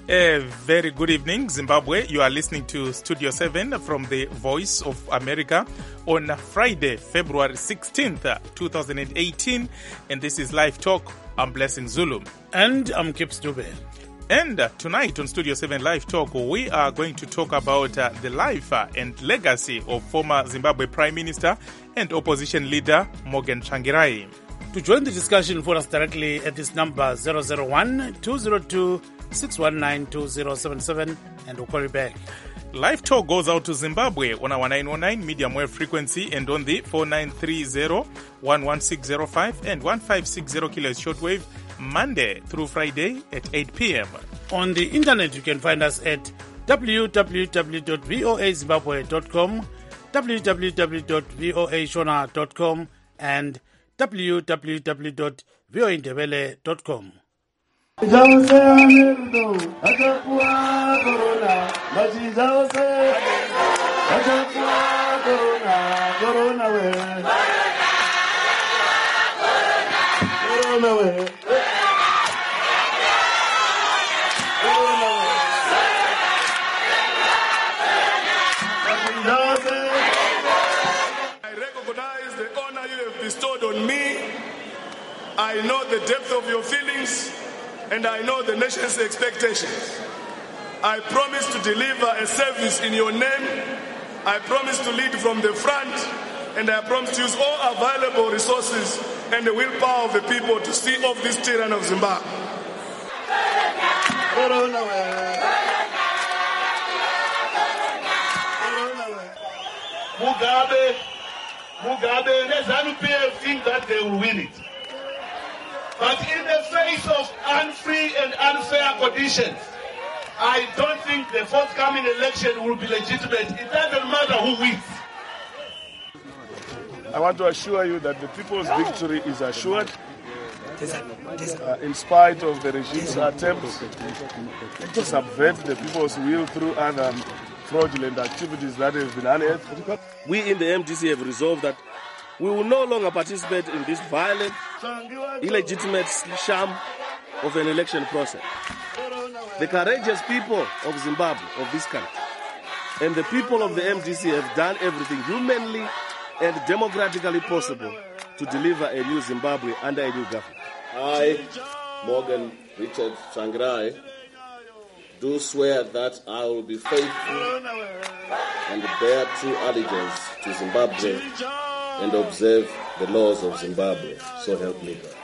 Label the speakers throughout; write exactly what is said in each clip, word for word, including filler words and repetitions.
Speaker 1: A very good evening, Zimbabwe. You are listening to Studio seven from the Voice of America on Friday, February sixteenth, twenty eighteen. And this is Live Talk. I'm Blessing Zulu.
Speaker 2: And I'm Kips Dube.
Speaker 1: And uh, tonight on Studio seven Live Talk, we are going to talk about uh, the life uh, and legacy of former Zimbabwe Prime Minister and opposition leader Morgan Tsvangirai.
Speaker 2: To join the discussion, phone us directly at this number zero zero one, two zero two, six one nine, two zero seven seven, and we'll call you back.
Speaker 1: Live Talk goes out to Zimbabwe on our nine oh nine medium wave frequency and on the four nine three zero, one one six zero five and one five six zero kilohertz shortwave, Monday through Friday at eight p.m.
Speaker 2: On the internet, you can find us at w w w dot voa zimbabwe dot com, w w w dot voa shona dot com, and w w w dot voa ndebele dot com.
Speaker 3: I know the depth of your feelings and I know the nation's expectations. I promise to deliver a service in your name. I promise to lead from the front, and I promise to use all available resources and the willpower of the people to see off this tyranny of Zimbabwe.
Speaker 4: Mugabe, Mugabe and ZANU-P F think that they will win it. But in the face of unfree and unfair conditions, I don't think the forthcoming election will be legitimate. It doesn't matter who wins.
Speaker 5: I want to assure you that the people's victory is assured, uh, in spite of the regime's attempts to subvert the people's will through other fraudulent activities that have been unearthed.
Speaker 6: We in the M D C have resolved that we will no longer participate in this violent, illegitimate sham of an election process. The courageous people of Zimbabwe, of this country, and the people of the M D C have done everything humanly and democratically possible to deliver a new Zimbabwe under a new government.
Speaker 7: I, Morgan Richard Tsvangirai, do swear that I will be faithful and bear true allegiance to Zimbabwe and observe the laws of Zimbabwe. So help me God.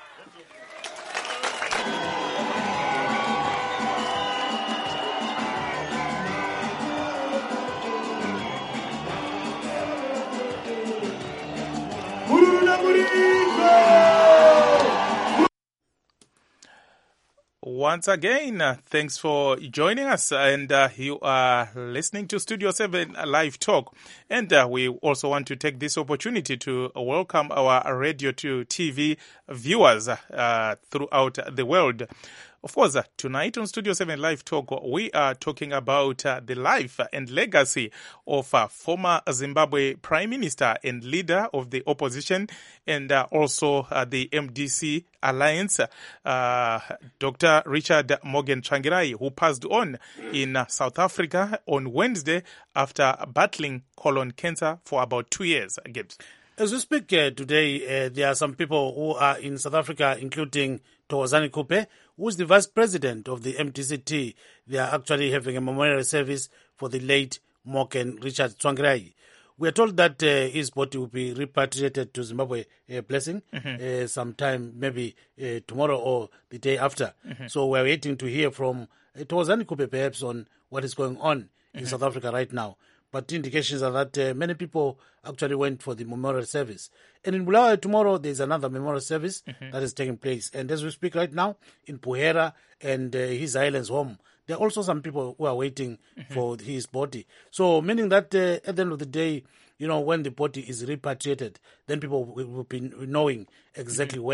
Speaker 1: Once again, uh, thanks for joining us, and uh, you are listening to Studio seven Live Talk. And uh, we also want to take this opportunity to welcome our radio to T V viewers uh, throughout the world. Of course, uh, tonight on Studio seven Live Talk, we are talking about uh, the life and legacy of uh, former Zimbabwe Prime Minister and leader of the opposition, and uh, also uh, the M D C Alliance, uh, Doctor Richard Morgan Tsvangirai, who passed on in uh, South Africa on Wednesday after battling colon cancer for about two years. Gibbs.
Speaker 2: As we speak uh, today, uh, there are some people who are in South Africa, including Thokozani Kupe, who is the vice president of the M D C T. They are actually having a memorial service for the late Morgan Richard Tsvangirai. We are told that uh, his body will be repatriated to Zimbabwe, uh, Blessing, mm-hmm. uh, sometime maybe uh, tomorrow or the day after. Mm-hmm. So we're waiting to hear from uh, Thokozani Kupe perhaps on what is going on in mm-hmm. South Africa right now. But indications are that uh, many people actually went for the memorial service. And in Bulawayo tomorrow, there's another memorial service mm-hmm. that is taking place. And as we speak right now, in Puhera and uh, his island's home, there are also some people who are waiting mm-hmm. for his body. So meaning that uh, at the end of the day, you know, when the body is repatriated, then people will, will be knowing exactly mm-hmm. when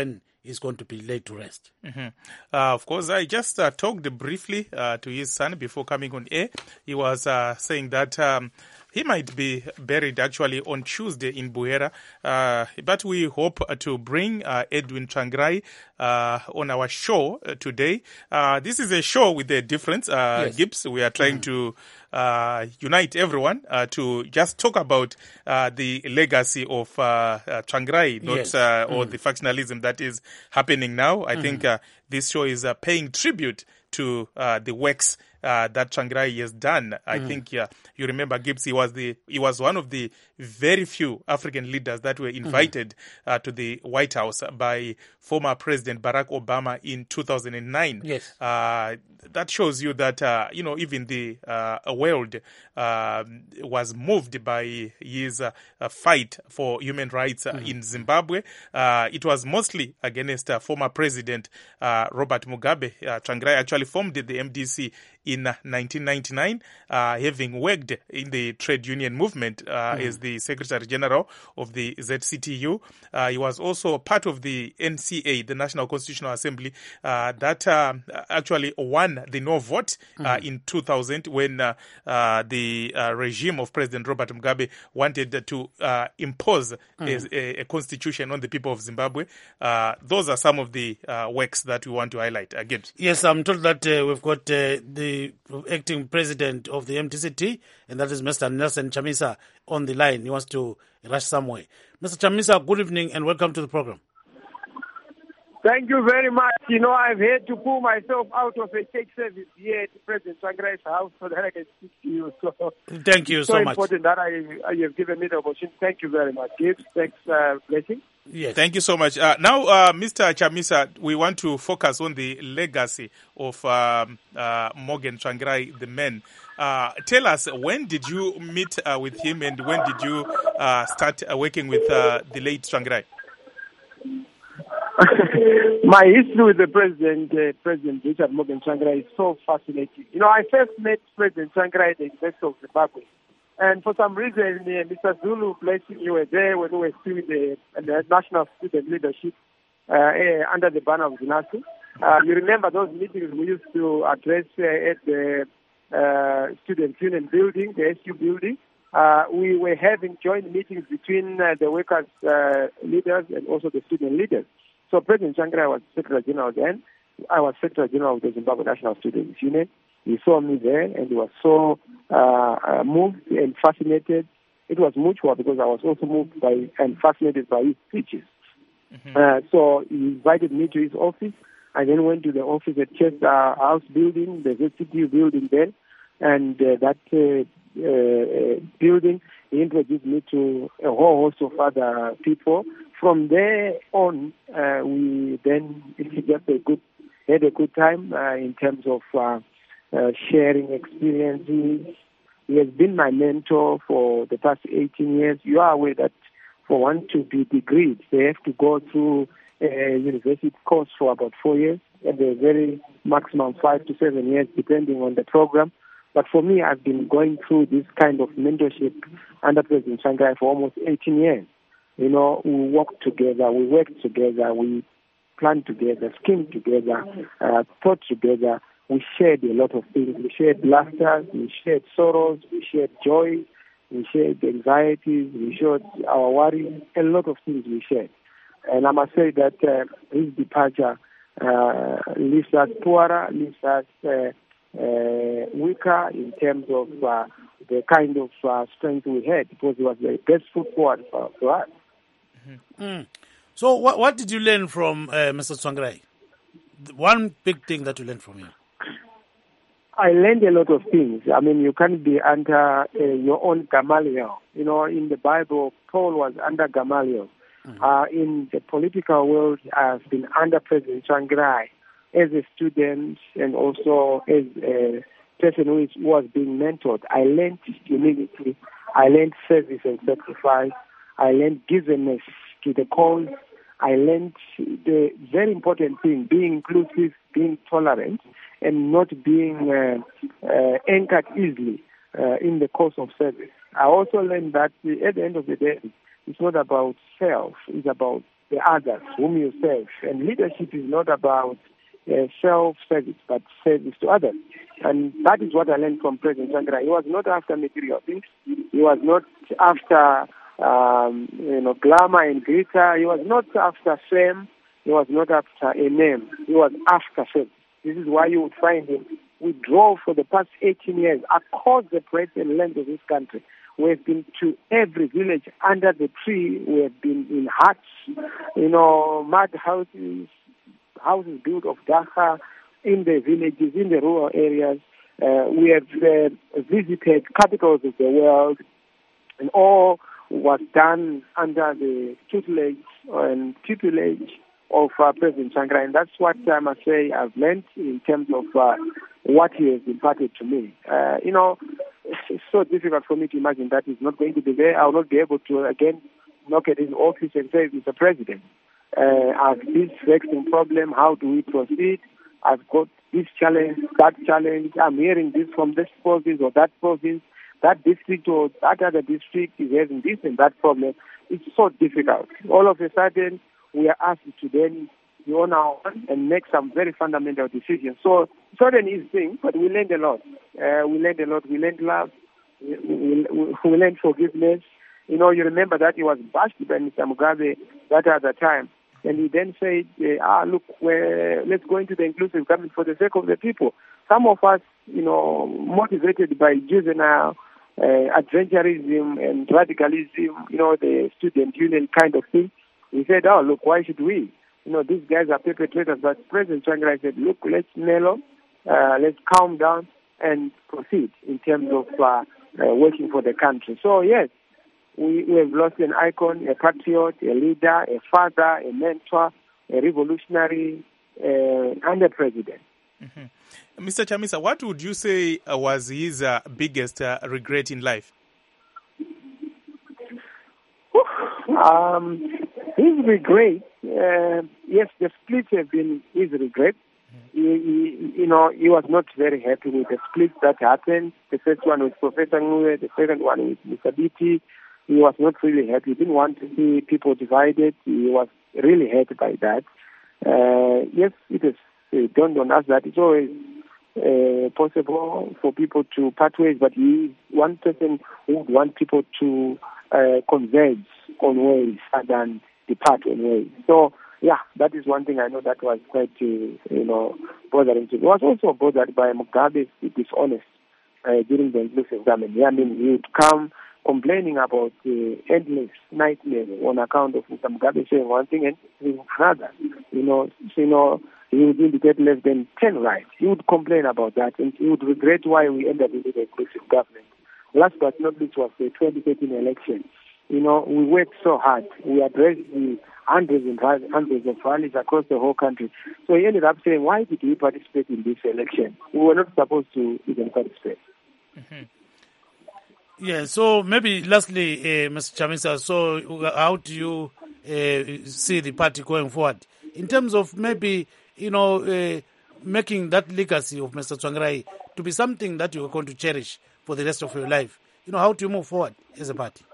Speaker 2: is going to be laid to rest.
Speaker 1: Mm-hmm. Uh, of course, I just uh, talked briefly uh, to his son before coming on air. He was uh, saying that um, he might be buried actually on Tuesday in Buhera, uh, but we hope to bring uh, Edwin Tsvangirai uh, on our show uh, today. Uh, this is a show with a difference, uh,
Speaker 2: Yes.
Speaker 1: Gibbs. We are trying to uh, unite everyone uh, to just talk about uh, the legacy of uh, uh, Tsvangirai, not
Speaker 2: Yes.
Speaker 1: uh, or the factionalism that is happening now. I think uh, this show is uh, paying tribute to uh, the works uh, that Tsvangirai has done. I think uh, you remember Gibbs. He was the he was one of the very few African leaders that were invited uh, to the White House by former President Barack Obama in two thousand nine.
Speaker 2: Yes.
Speaker 1: Uh, that shows you that uh, you know even the uh, world uh, was moved by his uh, uh, fight for human rights uh, in Zimbabwe. Uh, it was mostly against uh, former President uh, Robert Mugabe. Uh, Tsvangirai actually formed the M D C in uh, nineteen ninety-nine, uh, having worked in the trade union movement uh, as the Secretary General of the Z C T U. Uh, he was also part of the N C A, the National Constitutional Assembly, uh, that uh, actually won the no vote uh, in two thousand when uh, uh, the uh, regime of President Robert Mugabe wanted to uh, impose a, a constitution on the people of Zimbabwe. Uh, those are some of the uh, works that we want to highlight. Uh, Gibbs.
Speaker 2: Yes, I'm told that uh, we've got uh, the acting president of the M T C T, and that is Mister Nelson Chamisa, on the line. He wants to rush somewhere. Mister Chamisa, good evening and welcome to the program.
Speaker 8: Thank you very much. You know, I've had to pull myself out of a church service here at President Tsvangirai's house so that I can speak to you. So
Speaker 2: Thank you so,
Speaker 8: so
Speaker 2: much.
Speaker 8: important that I, I have given me the opportunity. Thank you very much. Gibbs, thanks, uh, blessing.
Speaker 2: Yes.
Speaker 1: Thank you so much. Uh, now, uh, Mister Chamisa, we want to focus on the legacy of um, uh, Morgan Tsvangirai, the man. Uh, tell us, when did you meet uh, with him and when did you uh, start uh, working with uh, the late Tsvangirai?
Speaker 8: My history with the president, uh, President Richard Morgan Tsvangirai, is so fascinating. You know, I first met President Tsvangirai at the University of Zimbabwe. And for some reason, uh, Mister Zulu, blessing, you were there when we were still in the, in the National Student Leadership uh, uh, under the banner of ZINASU. Uh, you remember those meetings we used to address uh, at the uh, Student Union building, the S U building. Uh, we were having joint meetings between uh, the workers' uh, leaders and also the student leaders. So President Tsvangirai was Secretary General then. I was Secretary General of the Zimbabwe National Students Union. He saw me there and he was so uh, uh, moved and fascinated. It was mutual because I was also moved by and fascinated by his speeches. Mm-hmm. Uh, so he invited me to his office. I then went to the office at Chester House building, the Z C T U building then, and uh, that uh, uh, building, he introduced me to a whole host of other people. From there on, uh, we then just a good, had a good time uh, in terms of uh, uh, sharing experiences. He has been my mentor for the past eighteen years. You are aware that for one to be degreed, they have to go through a university course for about four years, at the very maximum five to seven years, depending on the program. But for me, I've been going through this kind of mentorship under President Tsvangirai for almost eighteen years. You know, we worked together, we worked together, we planned together, schemed together, uh, thought together. We shared a lot of things. We shared laughter, we shared sorrows, we shared joy, we shared anxieties, we shared our worries, a lot of things we shared. And I must say that uh, his departure uh, leaves us poorer, leaves us uh, uh, weaker in terms of uh, the kind of uh, strength we had, because he was the best foot forward for, for us.
Speaker 2: Mm-hmm. Mm. So what, what did you learn from uh, Mister Tsvangirai? One big thing that you learned from him.
Speaker 8: I learned a lot of things. I mean, you can't be under uh, your own Gamaliel. You know, in the Bible, Paul was under Gamaliel. Mm-hmm. Uh, in the political world, I've been under President Tsvangirai as a student and also as a person who is, was being mentored. I learned humility. I learned service and sacrifice. I learned givenness to the cause. I learned the very important thing, being inclusive, being tolerant, and not being uh, uh, anchored easily uh, in the course of service. I also learned that at the end of the day, it's not about self, it's about the others whom you serve. And leadership is not about uh, self-service, but service to others. And that is what I learned from President Tsvangirai. He was not after material things. He was not after um, you know, glamour and glitter. He was not after fame. He was not after a name. He was after service. This is why you would find him. We drove for the past eighteen years across the breadth and length of this country. We have been to every village under the tree. We have been in huts, you know, mud houses, houses built of daka in the villages, in the rural areas. Uh, we have uh, visited capitals of the world, and all was done under the tutelage and tutelage of uh, President Tsvangirai. And that's what I must say I've learned in terms of uh, what he has imparted to me. Uh, you know, it's so difficult for me to imagine that he's not going to be there. I will not be able to, again, knock at his office and say, Mister President, uh, I have this vexing problem. How do we proceed? I've got this challenge, that challenge. I'm hearing this from this province or that province. That district or that other district is having this and that problem. It's so difficult. All of a sudden, we are asked to then be on our own and make some very fundamental decisions. So it's not an easy thing, but we learned a lot. Uh, we learned a lot. We learned love. We, we, we learned forgiveness. You know, you remember that he was bashed by Mister Mugabe that other time. And he then said, uh, ah, look, we're, let's go into the inclusive government for the sake of the people. Some of us, you know, motivated by juvenile uh, adventurism and radicalism, you know, the student union kind of thing, we said, oh, look, why should we? You know, these guys are perpetrators. But President Tsvangirai said, look, let's mellow, uh, let's calm down and proceed in terms of uh, uh, working for the country. So, yes, we, we have lost an icon, a patriot, a leader, a father, a mentor, a revolutionary, uh, and a president.
Speaker 1: Mm-hmm. Mister Chamisa, what would you say uh, was his uh, biggest uh, regret in life?
Speaker 8: Um, his regret, uh, yes, the splits have been his regret. Mm-hmm. He, he, you know, he was not very happy with the splits that happened. The first one with Professor Ngwe, the second one with Mister Biti. He was not really happy. He didn't want to see people divided. He was really hurt by that. Uh, yes, it is uh, dawned on us that it's always uh, possible for people to part ways, but he is one person who would want people to uh, converge on ways rather than depart on ways. So, yeah, that is one thing I know that was quite, uh, you know, bothering to me. He was also bothered by Mugabe's dishonest uh, during the inclusive government. Yeah, I mean, he would come complaining about uh, endless nightmares on account of Mister Mugabe saying one thing and saying another. You know, so, you know, he would indicate less than ten rights. He would complain about that, and he would regret why we ended up with the inclusive government. Last but not least was the twenty thirteen election. You know, we worked so hard. We addressed the hundreds and hundreds of rallies across the whole country. So he ended up saying, why did we participate in this election? We were not supposed to even participate.
Speaker 2: Mm-hmm. Yeah, so maybe lastly, uh, Mister Chamisa, so how do you uh, see the party going forward? In terms of maybe, you know, uh, making that legacy of Mister Tsvangirai to be something that you're going to cherish for the rest of your life, you know, how do you move forward as a party?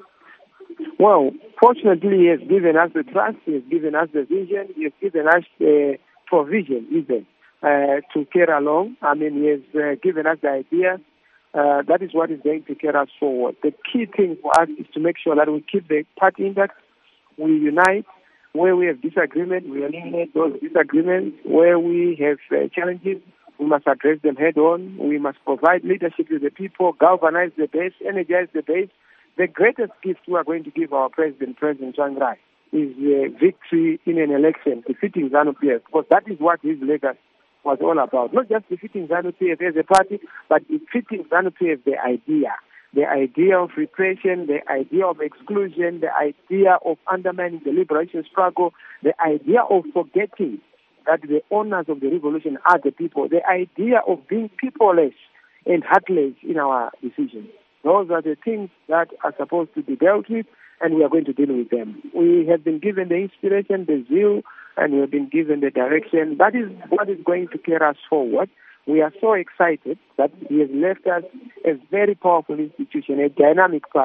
Speaker 8: Well, fortunately, he has given us the trust, he has given us the vision, he has given us the provision even uh, to carry along. I mean, he has uh, given us the idea. Uh, that is what is going to carry us forward. The key thing for us is to make sure that we keep the party intact, we unite. Where we have disagreement, we eliminate those disagreements. Where we have uh, challenges, we must address them head on. We must provide leadership to the people, galvanize the base, energize the base. The greatest gift we are going to give our president, President Tsvangirai, is uh, victory in an election, defeating ZANU-P F, because that is what his legacy was all about. Not just defeating ZANU-P F as a party, but defeating ZANU-P F, the idea. The idea of repression, the idea of exclusion, the idea of undermining the liberation struggle, the idea of forgetting that the owners of the revolution are the people, the idea of being peopleless and heartless in our decisions. Those are the things that are supposed to be dealt with, and we are going to deal with them. We have been given the inspiration, the zeal, and we have been given the direction. That is what is going to carry us forward. We are so excited that he has left us a very powerful institution, a dynamic party,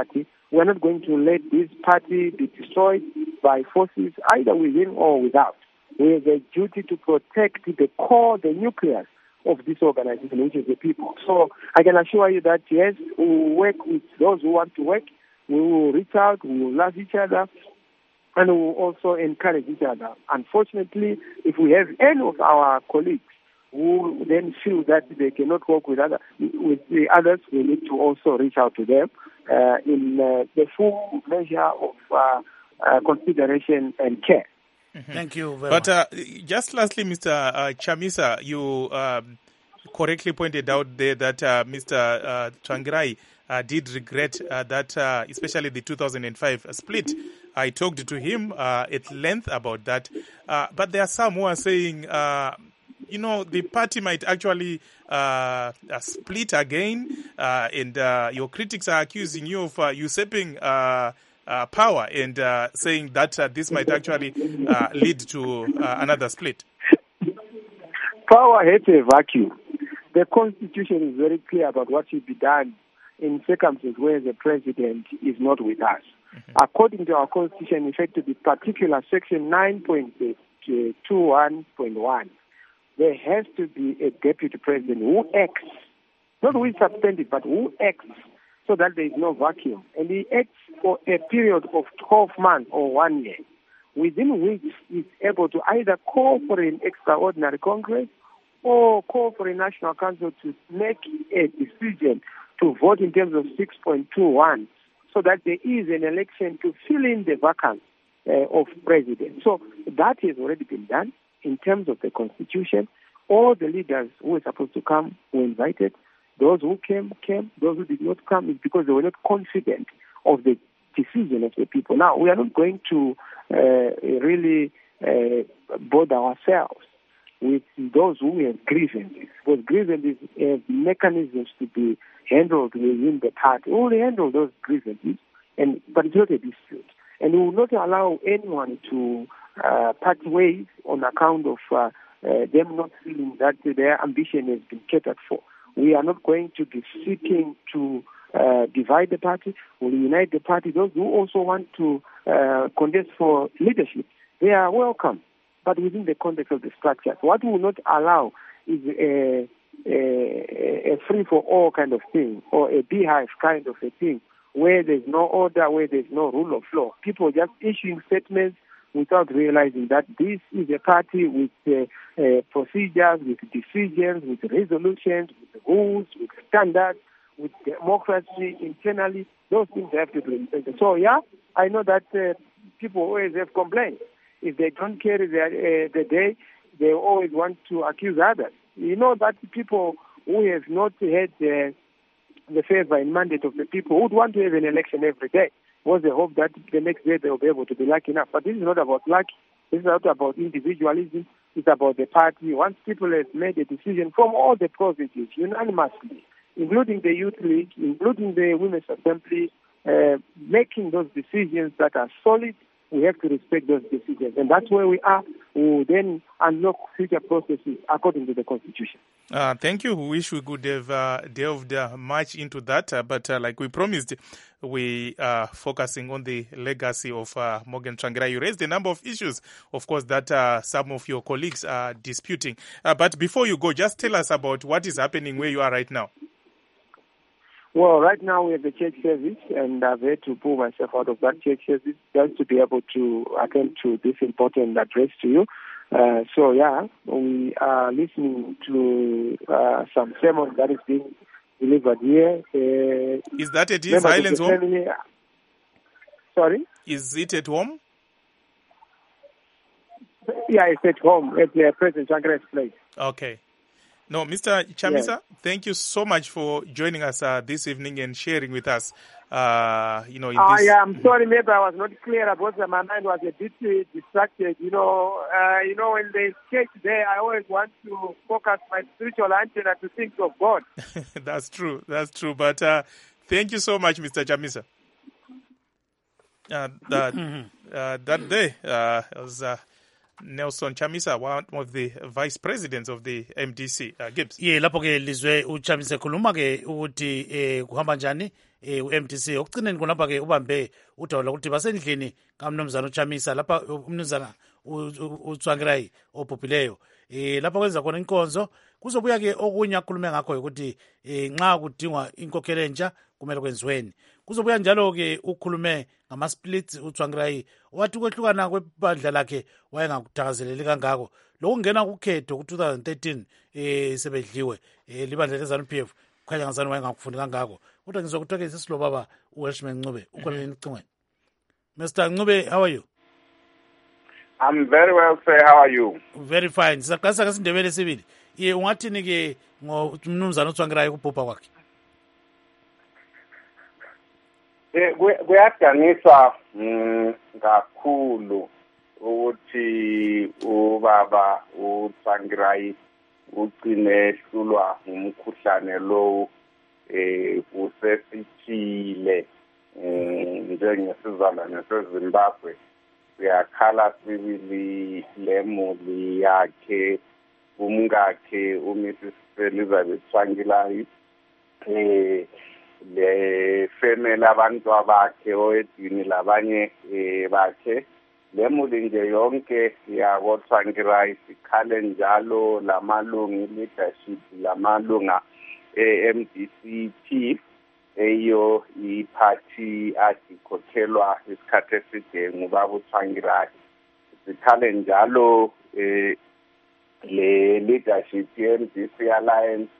Speaker 8: we're not going to let this party be destroyed by forces either within or without. We have a duty to protect the core, the nucleus of this organization, which is the people. So I can assure you that, yes, we will work with those who want to work. We will reach out, we will love each other, and we will also encourage each other. Unfortunately, if we have any of our colleagues who then feel that they cannot work with other with the others, we need to also reach out to them uh, in uh, the full measure of uh, uh, consideration and care.
Speaker 2: Mm-hmm. Thank you very
Speaker 1: but,
Speaker 2: much.
Speaker 1: But uh, just lastly, Mister Uh, Chamisa, you um, correctly pointed out there that uh, Mister Uh, Tsvangirai uh, did regret uh, that, uh, especially the two thousand five split. I talked to him uh, at length about that. Uh, but there are some who are saying, uh, you know, the party might actually uh, uh, split again, uh, and uh, your critics are accusing you of uh, usurping uh, uh, power and uh, saying that uh, this might actually uh, lead to uh, another split.
Speaker 8: Power hates a vacuum. The Constitution is very clear about what should be done in circumstances where the president is not with us. Mm-hmm. According to our Constitution, in fact, to be particular, Section nine point two one point one, there has to be a deputy president who acts, not who is suspended, but who acts so that there is no vacuum. And he acts for a period of twelve months or one year, within which he is able to either call for an extraordinary Congress or call for a National Council to make a decision to vote in terms of six point two one, so that there is an election to fill in the vacancy uh, of president. So that has already been done in terms of the Constitution. All the leaders who were supposed to come were invited. Those who came, came. Those who did not come is because they were not confident of the decision of the people. Now, we are not going to uh, really uh, bother ourselves with those who have grievances, because grievances have mechanisms to be handled within the party. We will handle those grievances, and but it's not a dispute. And we will not allow anyone to uh, part ways on account of uh, uh, them not feeling that their ambition has been catered for. We are not going to be seeking to uh, divide the party. We will unite the party. Those who also want to uh, contest for leadership, they are welcome, but within the context of the structures. What we will not allow is a, a, a free-for-all kind of thing, or a beehive kind of a thing, where there's no order, where there's no rule of law. People just issuing statements without realizing that this is a party with uh, uh, procedures, with decisions, with resolutions, with rules, with standards, with democracy internally. Those things have to be respected. So, yeah, I know that uh, people always have complaints. If they don't carry the, uh, the day, they always want to accuse others. You know that people who have not had uh, the favor and mandate of the people would want to have an election every day. Was the hope that the next day they will be able to be lucky enough. But this is not about luck. This is not about individualism. It's about the party. Once people have made a decision from all the provinces unanimously, including the Youth League, including the Women's Assembly, uh, making those decisions that are solid, we have to respect those decisions. And that's where we are. We will then unlock future processes according to the Constitution.
Speaker 1: Uh, thank you. We wish we could have uh, delved uh, much into that. Uh, but uh, like we promised, we are focusing on the legacy of uh, Morgan Tsvangirai. You raised a number of issues, of course, that uh, some of your colleagues are disputing. Uh, but before you go, just tell us about what is happening where you are right now.
Speaker 8: Well, right now we have a church service, and I've had to pull myself out of that church service just to be able to attend to this important address to you. Uh, so, yeah, we are listening to uh, some sermon that is being delivered here. Uh,
Speaker 1: is that at his Highlands home?
Speaker 8: Family. Sorry?
Speaker 1: Is it at home?
Speaker 8: Yeah, it's at home, at uh, President Tsvangirai's place.
Speaker 1: Okay. No, Mister Chamisa, yes. Thank you so much for joining us uh, this evening and sharing with us. Uh, you know, in
Speaker 8: I
Speaker 1: this...
Speaker 8: am sorry, maybe I was not clear about that. My mind was a bit uh, distracted. You know, uh, you know, when there's church there, I always want to focus my spiritual antenna to think of God.
Speaker 1: That's true. That's true. But uh, thank you so much, Mister Chamisa. Uh, that, uh, that day uh, was... Uh, Nelson Chamisa, one of the vice presidents of the M D C. Uh, Gibbs.
Speaker 2: Ye lapho ke lizwe uChamisa khuluma ke ukuthi eh kuhamba njani eh u-M D C okucineni konapha ke ubambe udaba lokuthi basendlini kaMnumzana uChamisa lapha umnumzana uTsvangirai obhubhileyo eh lapha kwenza khona inkonzo kuzobuya ke okunye akhulume ngakho ukuthi eh nxa kudingwa inkokhelo entsha kumele kwenziweni. Kuzobuya njalo ke ukhulume ngama splits uTsvangirai wathi kwehlukana kwebandla lakhe wayengakuthakazeleli kangako lokungena kukhetho ku two thousand thirteen eh sebedliwe eh libandla leZANU P F kukhanya ngazani wayengakufundi kangako kodwa ngizokuthola ke sisilo baba uWelshman Ncube ukhona enicingweni. Mister Ncube, how are you?
Speaker 9: I'm very well, sir. How are you?
Speaker 2: Very fine. Sizaqalisa ke sindebele sibili. Ye ungathini ke ngomnumzana uTsvangirai kubhubha kwakhe?
Speaker 9: Eh kuyadanisa kakhulu ukuthi ubaba uTsvangirai ugcine hlulwa ngumkhuhlane lo eh usefithile njengesizalwane seZimbabwe. Siyakhala sibili lemuli yakhe umngakhe uMissus Elizabeth Tsvangirai eh le family abantu abakhe oyedini labanye bakhe lemuli nje yonke yakoTsvangirai sikhale njalo lamalungu leadership lamalunga e-M D C T eyo iphathi adikhokhelwa isikhathi eside ngubaba uTsvangirai. Sikhale njalo eh le leadership ye-M D C Alliance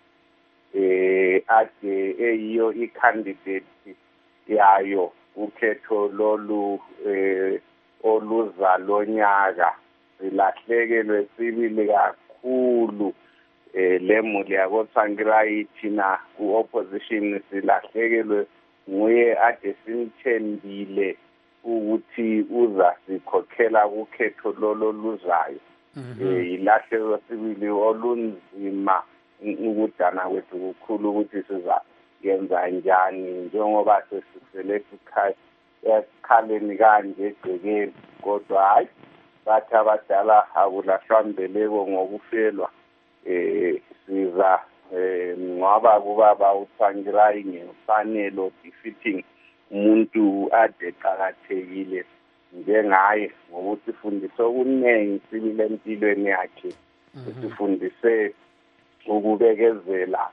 Speaker 9: eh ade eyiyo i-candidate yayo ukhetho lolu eh oluza lonyaka silahlekelwe sibili kakhulu eh lemuli yakoTsvangirai thina ku-opposition silahlekelwe nguye ade simthembile ukuthi uza sikhokhela ukhetho lolo luzayo. Eh ilahlelo sibili olunzima ukudana kwethu kukhulu ukuthi siza yenza njani njengoba sesisele sikhaya esikhaleni kanje egcekeni kodwa hayi bathi abadala akulahlambeleko ngokufelwa eh siza eh ngoba kubaba uTsvangirai ngemfanelo defeating umuntu ade qhakathekile njengaye ngokuthi fundise okuningi sibile empilweni yakhe sifundise ukubekezela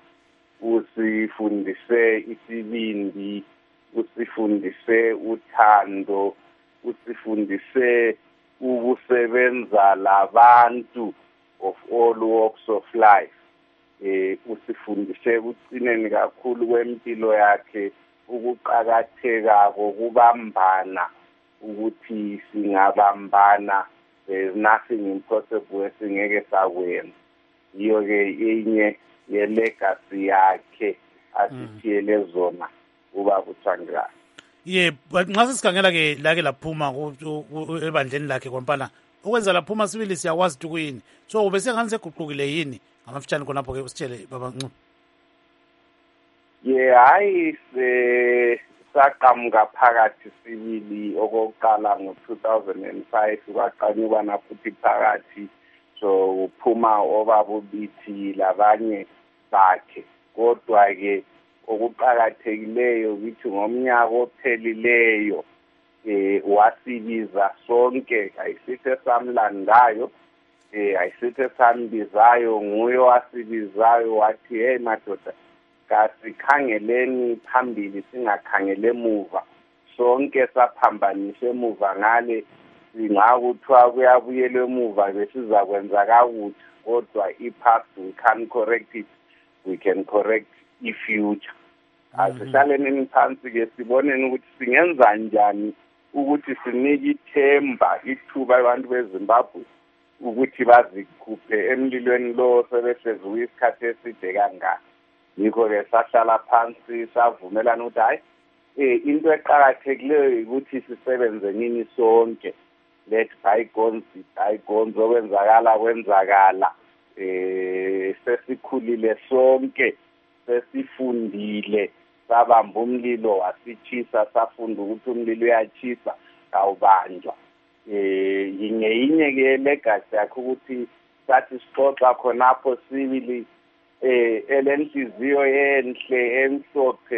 Speaker 9: usifundise isibindi usifundise uthando usifundise ukusebenza labantu of all walks of life eh usifundise ukucineni kakhulu kwempilo yakhe ukuqhakatheka kokubambana ukuthi singabambana there's nothing impossible esingeke sakwenza. Iyo ke enye yelegacy yakhe asithiyele zona ubaba uTsvangirai.
Speaker 2: Ye nxa sikhangela ke lake laphuma ebandleni lakhe kwampana okwenza laphuma sibili siyakwazi ukuyini so ubese ngani seguqukile yini ngamafitshane khonapho ke usitshele baba Ncube.
Speaker 9: Ye hayi se saqhamuka phakathi sibili okokuqala ngo two thousand five kwaqanyuka na futhi phakathi so uphuma obaba ubithi labanye bakhe kodwa ke okuqhakathekileyo ukuthi ngomnyaka ophelileyo eh wasibiza sonke ayisithe samlandayo eh ayisithe sambizayo nguye wasibizayo wathi hey madoda kasikhangeleni phambili singakhangele emuva sonke saphambanise emuva ngale singakuthiwa kuyabuyelwa emuva besiza kwenza kakuthi kodwa i-past we can't correct it, we can correct i-future. Asihlaleni phansi ke siboneni ukuthi singenza njani ukuthi sinike ithemba ithuba abantu beZimbabwe ukuthi bazikhuphe emlilweni lo sebehlezi isikhathi eside kangaka. Yikho ke sahlala phansi savumelana ukuthi hayi eh into eqhakathekileyo ukuthi sisebenze nini sonke. Let bygones be bygones, okwenzakala kwenzakala eh sesikhulile sonke sesifundile sabamba umlilo wasichisa safunda ukuthi umlilo uyachisa awubanjwa eh yinye yinye ke legacy yakho ukuthi sathi sixoxa khonapho sibili eh elenhliziyo enhle emhlophe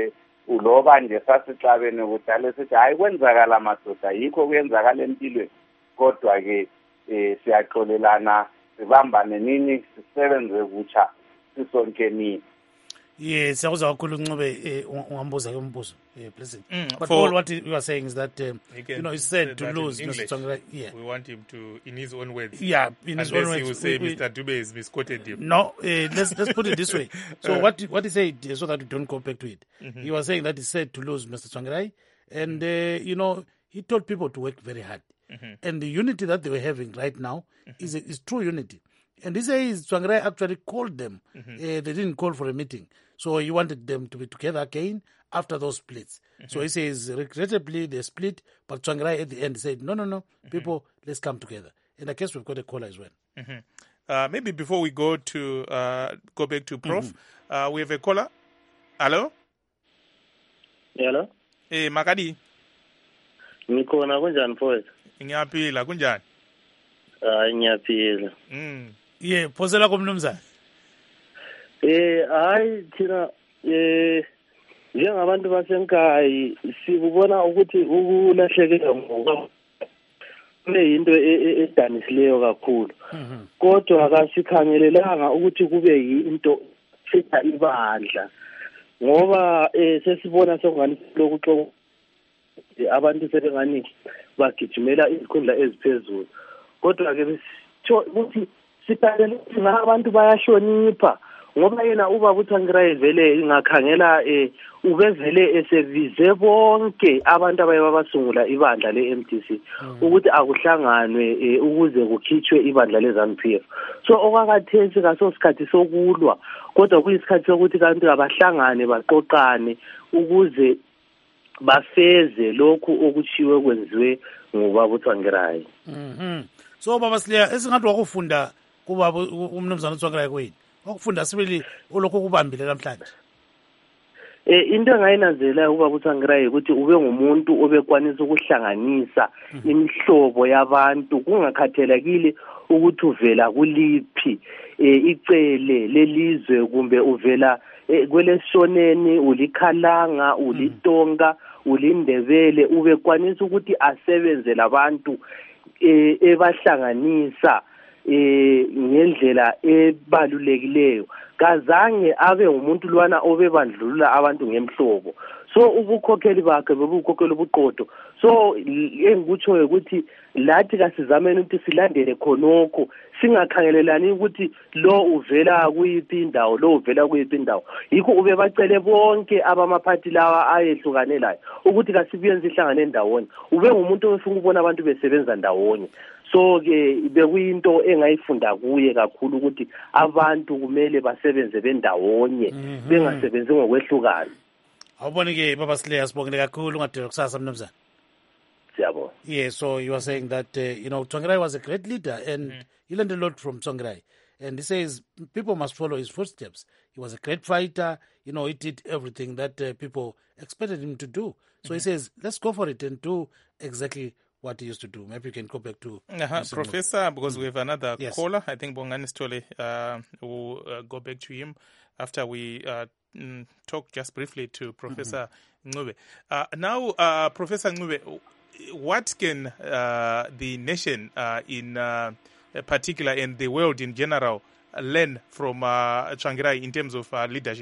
Speaker 9: uloba nje sasixabene kudala sithi hayi kwenzakala madoda yikho kuyenzakala empilweni kodwa ke eh siyaxolelana sibambane nini sisebenze kutsha sisonke nini.
Speaker 2: Yes, I was a cool umbuzo umbuzo. Yeah, please.
Speaker 1: Mm,
Speaker 2: but
Speaker 1: for-
Speaker 2: all what you are saying is that um,
Speaker 1: He can
Speaker 2: you know, it's
Speaker 1: say
Speaker 2: said to
Speaker 1: that
Speaker 2: lose.
Speaker 1: in
Speaker 2: Mister
Speaker 1: English.
Speaker 2: Tsvangirai. Yeah,
Speaker 1: We want him to, in his own words.
Speaker 2: yeah. In his
Speaker 1: Unless
Speaker 2: own
Speaker 1: he
Speaker 2: words,
Speaker 1: will say
Speaker 2: we- we-
Speaker 1: Mister Dube has misquoted him.
Speaker 2: No, uh, let's let's put it this way. So what what he said, uh, so that we don't go back to it.
Speaker 1: Mm-hmm.
Speaker 2: He was saying that he said to lose Mister Tsvangirai, and uh, you know, he told people to work very hard,
Speaker 1: Mm-hmm.
Speaker 2: and the unity that they were having right now is a, is true unity. And he says Tsvangirai actually called them.
Speaker 1: Mm-hmm.
Speaker 2: Uh, they didn't call for a meeting, so he wanted them to be together again after those splits.
Speaker 1: Mm-hmm.
Speaker 2: So he says regrettably they split, but Tsvangirai at the end said, no, no, no,
Speaker 1: Mm-hmm.
Speaker 2: people, let's come together. And I guess we've got a caller as well.
Speaker 1: Uh, maybe before we go to uh, go back to Prof,
Speaker 2: Mm-hmm.
Speaker 1: uh, we have a caller. Hello?
Speaker 10: Hello?
Speaker 1: Eh, Makadi,
Speaker 10: Ngikhona kunjani mfowethu?
Speaker 1: ngiyaphila kunjani?
Speaker 10: Hayi ngiyaphila.
Speaker 1: Mm.
Speaker 2: Yeah, phosela kumnumzana.
Speaker 10: Eh hayi thina eh njengabantu basenkayi sikubona ukuthi ukulahlekelwa ngoba kuyinto edanisileyo kakhulu. Kodwa akasikhangelelanga ukuthi kube yinto ethatha ibandla. Ngoba eh sesibona sokungani lokuxoxa abantu sebengani bagijimela izikhundla eziphezulu. Kodwa ke ukuthi siqalele ukuthi abantu bayashonipha ngoba yena ubaba uTsvangirai vele ingakhangela eh ubevele esevize bonke abantu abaye babasungula ibandla le-M D C ukuthi akuhlanganwe ukuze kukhitshwe ibandla le-ZANU P F. So okwakathesi kaso sikhathi sokulwa kodwa kuyisikhathi sokuthi kanti abahlangane baqoqane ukuze bafeze lokhu okuchiwe kwenziwe ngubaba uTsvangirai.
Speaker 2: Mhm. So baba Sileya esingathi wakufunda kubaba umnumzana uTsvangirai kweni. Wakufunda sibili olokho kubambile namhlanje.
Speaker 10: Eh into engayinazela ubaba uTsvangirai ukuthi ube ngumuntu obekwanisa ukuhlanganisa imihlobo yabantu kungakhathelekile ukuthi uvela kuliphi eh icele lelizwe kumbe uvela kwelesoneni ulikhalanga ulitonga ulindebele ubekwanisa ukuthi asebenze labantu eh ebahlanganisa eh ngendlela ebalulekileyo kazange abe umuntu lwana obebandlulula abantu ngemhlobo. So ubukhokheli bakhe bebukhokheli obuqotho. So engikutsho ukuthi lathi kasizameni ukuthi silandele khonokho singakhangelelani ukuthi lo uvela kuyiphi indawo lo uvela kuyiphi indawo. Yikho ube bacele bonke abamaphathi lawa ayehlukanelayo ukuthi kasibuyenze ihlangane ndawonye. Ube ngumuntu ofuna ukubona abantu besebenza ndawonye. So ke bekuyinto engayifunda kuye kakhulu ukuthi abantu kumele basebenze bendawonye bengasebenzi ngokwehlukana.
Speaker 2: Awubona ke baba Sileya sibongile kakhulu ungadela kusasa mnumzana.
Speaker 10: Siyabona.
Speaker 2: Yeah, so you were saying that uh, you know Tsvangirai was a great leader and mm-hmm. he learned a lot from Tsvangirai. And he says people must follow his footsteps. He was a great fighter. You know, he did everything that uh, people expected him to do. So mm-hmm. he says, let's go for it and do exactly what he used to do. Maybe you can go back to
Speaker 1: uh-huh. Professor, because mm-hmm. we have another
Speaker 2: yes. caller.
Speaker 1: I think Bongani Stole uh, will uh, go back to him after we uh, mm, talk just briefly to Professor mm-hmm. Ncube. Uh, now, uh, Professor Ncube, what can uh, the nation uh, in uh, particular and the world in general uh, learn from uh, Tsvangirai in terms of uh, leadership?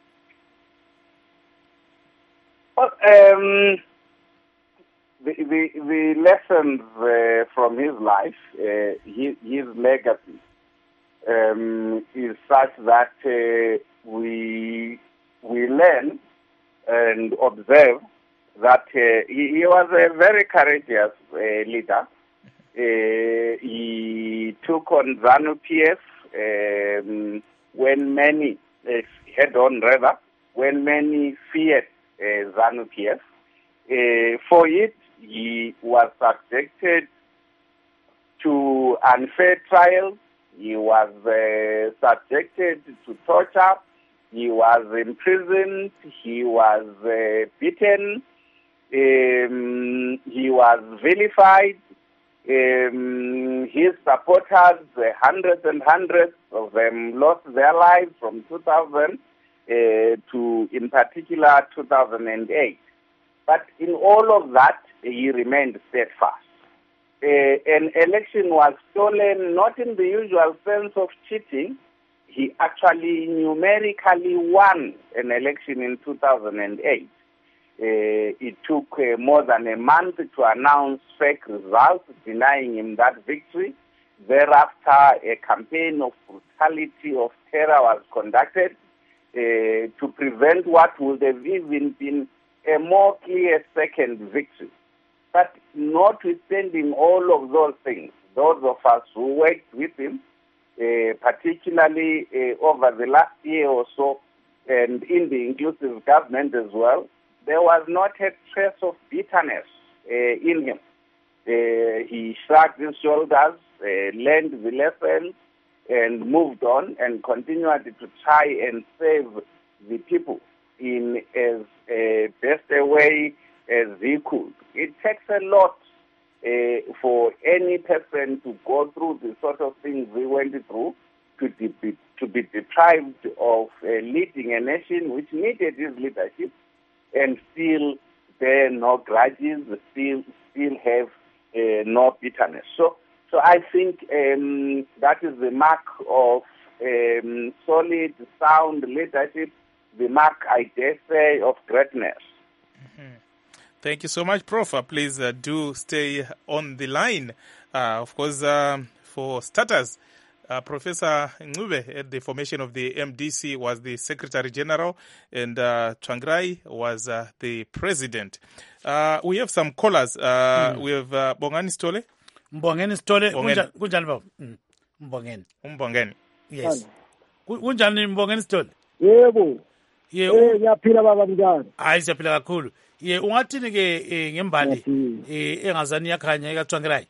Speaker 9: Well, um, the, the, the lessons uh, from his life, uh, his, his legacy, um, is such that uh, we we learn and observe that uh, he, he was a very courageous uh, leader. Uh, he took on ZANU P F um, when many uh, head-on rather when many feared uh, ZANU P F. Uh, for it, he was subjected to unfair trials. He was uh, subjected to torture. He was imprisoned. He was uh, beaten. Um, he was vilified. Um, his supporters, uh, hundreds and hundreds of them, lost their lives from two thousand uh, to, in particular, two thousand eight. But in all of that, he remained steadfast. Uh, an election was stolen, not in the usual sense of cheating. He actually numerically won an election in two thousand eight. Uh, it took uh, more than a month to announce fake results, denying him that victory. Thereafter, a campaign of brutality, of terror was conducted uh, to prevent what would have even been a more clear second victory. But notwithstanding all of those things, those of us who worked with him, uh, particularly uh, over the last year or so, and in the inclusive government as well, there was not a trace of bitterness uh, in him. Uh, he shrugged his shoulders, uh, learned the lesson, and moved on and continued to try and save the people in as uh, best a way as he could. It takes a lot uh, for any person to go through the sort of things we went through, to, de- to be deprived of uh, leading a nation which needed his leadership, and still bear no grudges, still still have uh, no bitterness. So, so I think um, that is the mark of um, solid, sound leadership, the mark, I dare say, of greatness.
Speaker 1: Mm-hmm. Thank you so much, Prof. Uh, please uh, do stay on the line. Uh, of course, um, for starters, Uh, Professor Ncube, at the formation of the M D C, was the Secretary General, and uh, Tsvangirai was uh, the President. Uh, we have some callers. Uh, mm. We have uh, Bongani Stole.
Speaker 2: Mbongeni Stole. Kunjani baba? Mbongeni.
Speaker 1: Mbongeni.
Speaker 2: Yes. Kunjani Mbongeni Stole?
Speaker 11: Yebo.
Speaker 2: Ye,
Speaker 11: eh ngiyaphila baba njani?
Speaker 2: Hayi siyaphila kakhulu. Ye ungathini ke ngembali eh engazani yakhanya ekaTsvangirai?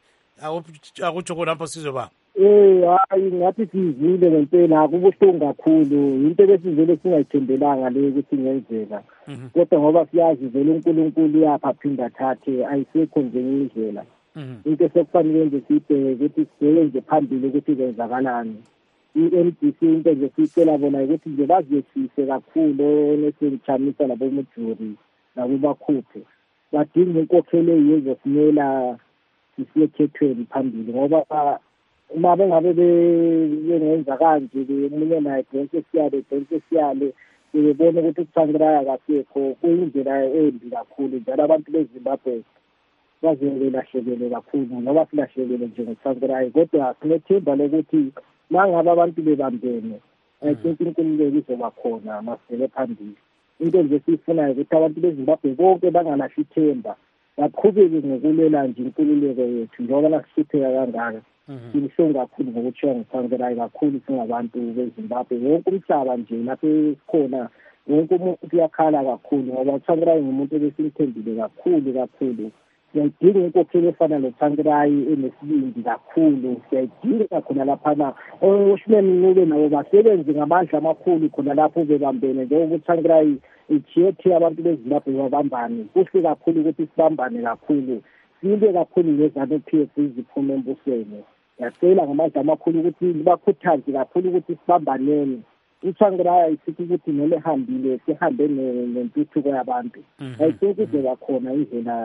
Speaker 2: Akutsho khona lapho sizoba.
Speaker 11: Eh hayi ngathi sizile ngempela kubuhlungu kakhulu into besivele singayithembelanga le ukuthi ngenzeka kodwa ngoba siyazi vele uNkulunkulu yapha phinda thathe ayisekho nje indlela into sekufanele yenze sibheke ukuthi sibheke nje phambili ukuthi kwenzakalani i-M D C into nje sicela bona ukuthi nje baziyesise kakhulu nesengichamisa labomujuri nakubakhuphe badinga inkokhelo yezosimela sisiyekhethweni phambili ngoba uma bengabe bengenza kanje bemunye naye bonke siyale bonke siyale bebona ukuthi uTsvangirai akasekho kuyindlela embi kakhulu njalo abantu beZimbabwe bazelahlekele kakhulu ngoba silahlekele nje ngoTsvangirai kodwa sinethemba lokuthi mangabe abantu bebambene I think inkulunkulu izoba khona masele phambili into nje siyifunayo ukuthi abantu beZimbabwe bonke bangalahli ithemba baqhubeke ngokulela nje inkululeko yethu njengoba nasihlupheka kangaka Ngibonga kakhulu ngokuthi ngithangela kakhulu singabantu beZimbabwe wonke umhlaba nje lapho esikhona wonke umuntu uyakhala kakhulu ngoba uTsvangirai ngumuntu ebesimthembile kakhulu kakhulu siyadinga inkokhelo efana noTsvangirai enesibindi kakhulu siyadinga khona lapha na oShimeni Ncube nabo basebenze ngamandla amakhulu khona lapho bebambene njengoba uTsvangirai ichiyethi abantu beZimbabwe babambane kuhle kakhulu ukuthi sibambane kakhulu sinde kakhulu ngezansi P F iziphume embusweni yacela ngamandla amakhulu ukuthi bakhuthaze kakhulu ukuthi sibambaneni uTsvangirai isithi ukuthi noma ehambile sihambe nentuthuko yabantu ayikho kuzoba khona indlela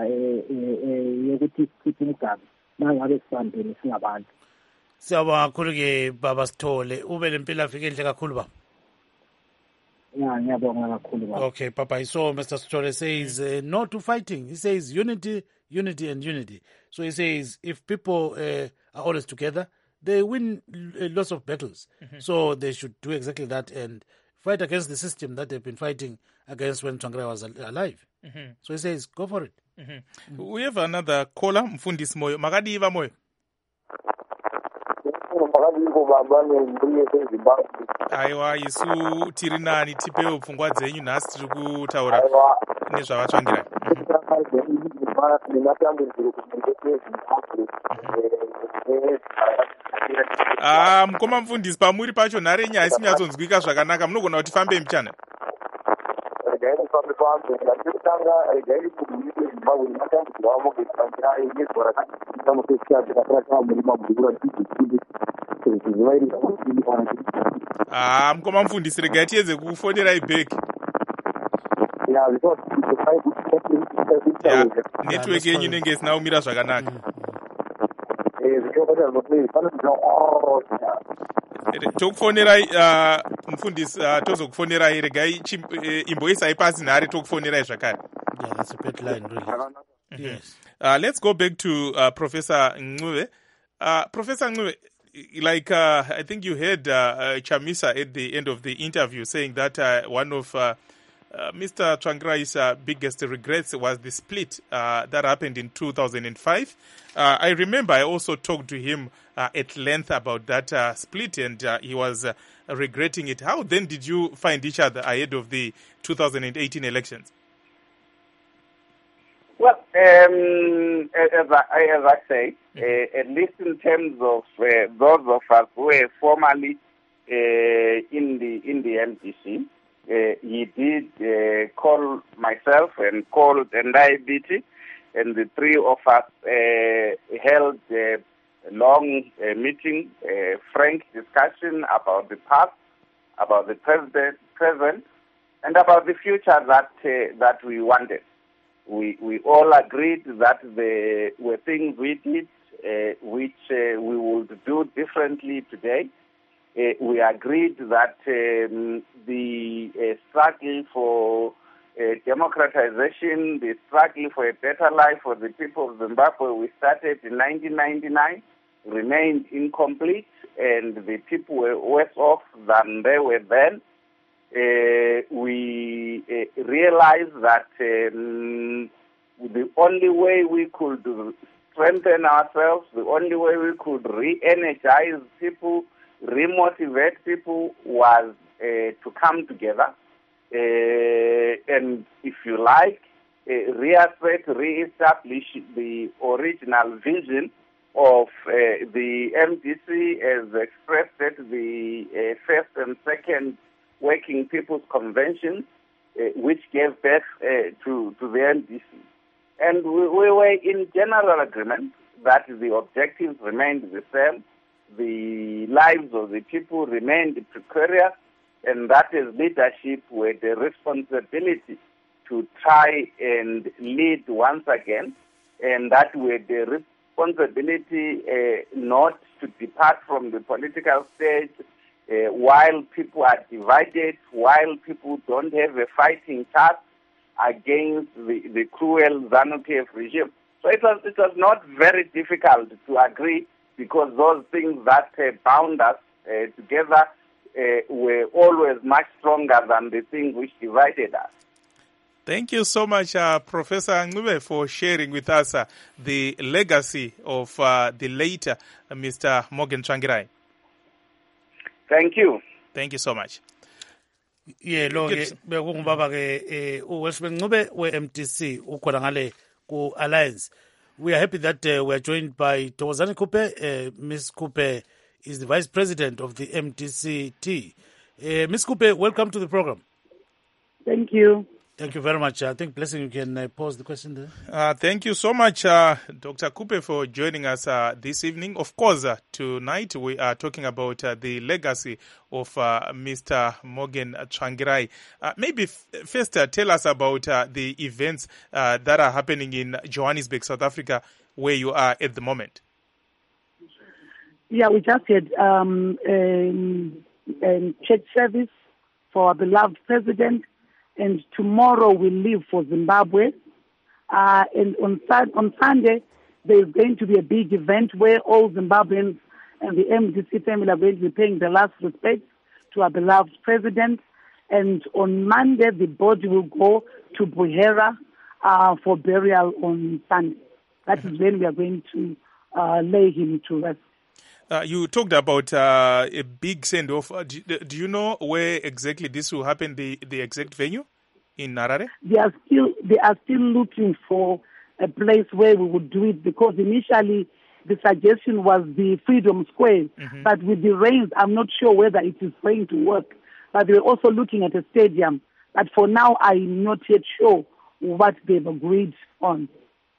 Speaker 11: yokuthi sithi umgaba mangabe sibambene singabantu.
Speaker 2: Siyabonga kakhulu ke baba Sithole ube lempilo afike enhle kakhulu baba.
Speaker 11: Yeah, ngiyabonga kakhulu baba.
Speaker 2: Okay, Papa, so Mister Sithole says uh, no to fighting. He says unity, unity and unity. So he says if people uh, are always together, they win lots of battles. Mm-hmm. So they should do exactly that and fight against the system that they've been fighting against when Tsvangirai was alive. Mm-hmm. So he says, go for it.
Speaker 1: Mm-hmm. Mm-hmm. We have another caller, Mfundisi Moyo. Makadiva Moyo. Aiwa isu tiri nani tipewo pfungwa dzenyu nhasi tiri kutaura nezvavatsvangirai. Ah, mukoma Mfundisi pamuri pacho nhare nyaya isinyatsonzwika zvakanaka munogona kuti fambei muchana. Ah, mkoma mfundisi regai tiedze kufonerai back.
Speaker 12: Yeah, because
Speaker 1: yeah, network yenyu inenge isina kumira zvakanaka. Tokufonerai uh, mfundisi uh, tozokufonerai regai imboisai pasi nhare tokufonerai zvakare.
Speaker 2: Yeah, that's a pet line really. Mm-hmm. Yes.
Speaker 1: Uh, let's go back to uh, Professor Ncube. Uh, Professor Ncube, like uh, I think you heard uh, uh, Chamisa at the end of the interview saying that uh, one of uh, uh, Mister Tsvangirai's uh, biggest regrets was the split uh, that happened in two thousand five. Uh, I remember I also talked to him uh, at length about that uh, split, and uh, he was uh, regretting it. How then did you find each other ahead of the two thousand eighteen elections?
Speaker 9: Well, um, as, I, as I say, uh, at least in terms of uh, those of us who were formerly uh, in the in the M D C, uh, he did uh, call myself and called Ndai Biti, and the three of us uh, held a long uh, meeting, uh, frank discussion about the past, about the present, present, and about the future that uh, that we wanted. We we all agreed that there were things we did uh, which uh, we would do differently today. Uh, we agreed that um, the uh, struggle for uh, democratization, the struggle for a better life for the people of Zimbabwe we started in nineteen ninety-nine remained incomplete, and the people were worse off than they were then. Uh, we uh, realized that um, the only way we could strengthen ourselves, the only way we could re-energize people, re-motivate people was uh, to come together uh, and, if you like, uh, reassert, re-establish the original vision of uh, the M D C as expressed at the uh, first and second Working People's Convention, uh, which gave birth uh, to, to the M D C. And we, we were in general agreement that the objectives remained the same, the lives of the people remained precarious, and that as leadership we had the responsibility to try and lead once again, and that we had the responsibility uh, not to depart from the political stage, Uh, while people are divided, while people don't have a fighting task against the, the cruel ZANU-P F regime. So it was, it was not very difficult to agree, because those things that uh, bound us uh, together uh, were always much stronger than the things which divided us.
Speaker 1: Thank you so much, uh, Professor Ncube, for sharing with us uh, the legacy of uh, the late uh, Mister Morgan Tsvangirai.
Speaker 9: Thank you.
Speaker 1: Thank you so much.
Speaker 2: Yeah, lo ke bekungubaba ke eh uWelshman Ncube we-M D C ukhona ngale ku Alliance. We are happy that uh, we are joined by Thokozani Kupe. Uh, Miss Kupe is the Vice President of the M D C T. Uh, Miss Kupe, welcome to the program.
Speaker 13: Thank you.
Speaker 2: Thank you very much. I think, Blessing, you can uh, pose the question there.
Speaker 1: Uh, thank you so much, uh, Doctor Kupe, for joining us uh, this evening. Of course, uh, tonight we are talking about uh, the legacy of uh, Mister Morgan Tsvangirai. Uh, maybe f- first uh, tell us about uh, the events uh, that are happening in Johannesburg, South Africa, where you are at the moment.
Speaker 13: Yeah, we just had um, um, a church service for our beloved president. And tomorrow we leave for Zimbabwe. Uh, and on, on Sunday, there is going to be a big event where all Zimbabweans and the M D C family are going to be paying the last respects to our beloved president. And on Monday, the body will go to Buhera uh, for burial on Sunday. That is when we are going to uh, lay him to rest.
Speaker 1: Uh, you talked about uh, a big send-off. Uh, do, do you know where exactly this will happen, the, the exact venue in Harare?
Speaker 13: They are still they are still looking for a place where we would do it, because initially the suggestion was the Freedom Square. Mm-hmm. But with the rains, I'm not sure whether it is going to work. But we're also looking at a stadium. But for now, I'm not yet sure what they've agreed on.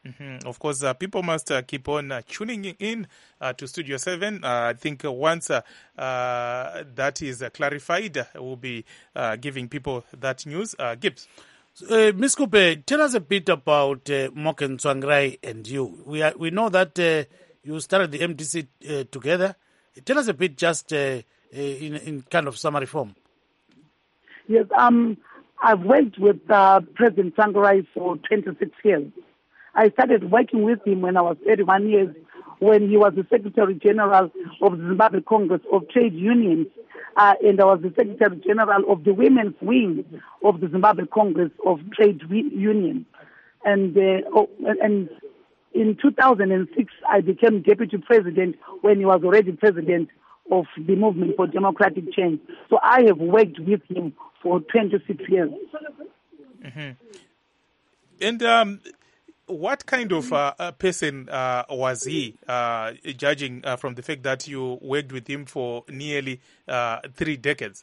Speaker 1: Mm-hmm. Of course, uh, people must uh, keep on uh, tuning in uh, to Studio seven. Uh, I think uh, once uh, uh, that is uh, clarified, uh, we'll be uh, giving people that news. Uh, Gibbs.
Speaker 2: Uh, Miz Kupe, tell us a bit about uh, Morgan Tsvangirai and you. We are, we know that uh, you started the M D C uh, together. Tell us a bit, just uh, uh, in in kind of summary form.
Speaker 13: Yes, um, I've worked with uh, President Tsvangirai for twenty-six years. I started working with him when I was thirty-one years, when he was the Secretary General of the Zimbabwe Congress of Trade Unions. Uh, and I was the Secretary General of the Women's Wing of the Zimbabwe Congress of Trade Unions. And, uh, oh, and in two thousand six, I became Deputy President when he was already President of the Movement for Democratic Change. So I have worked with him for twenty-six years.
Speaker 1: Mm-hmm. And um, what kind of uh, a person uh, was he, uh, judging uh, from the fact that you worked with him for nearly uh, three decades?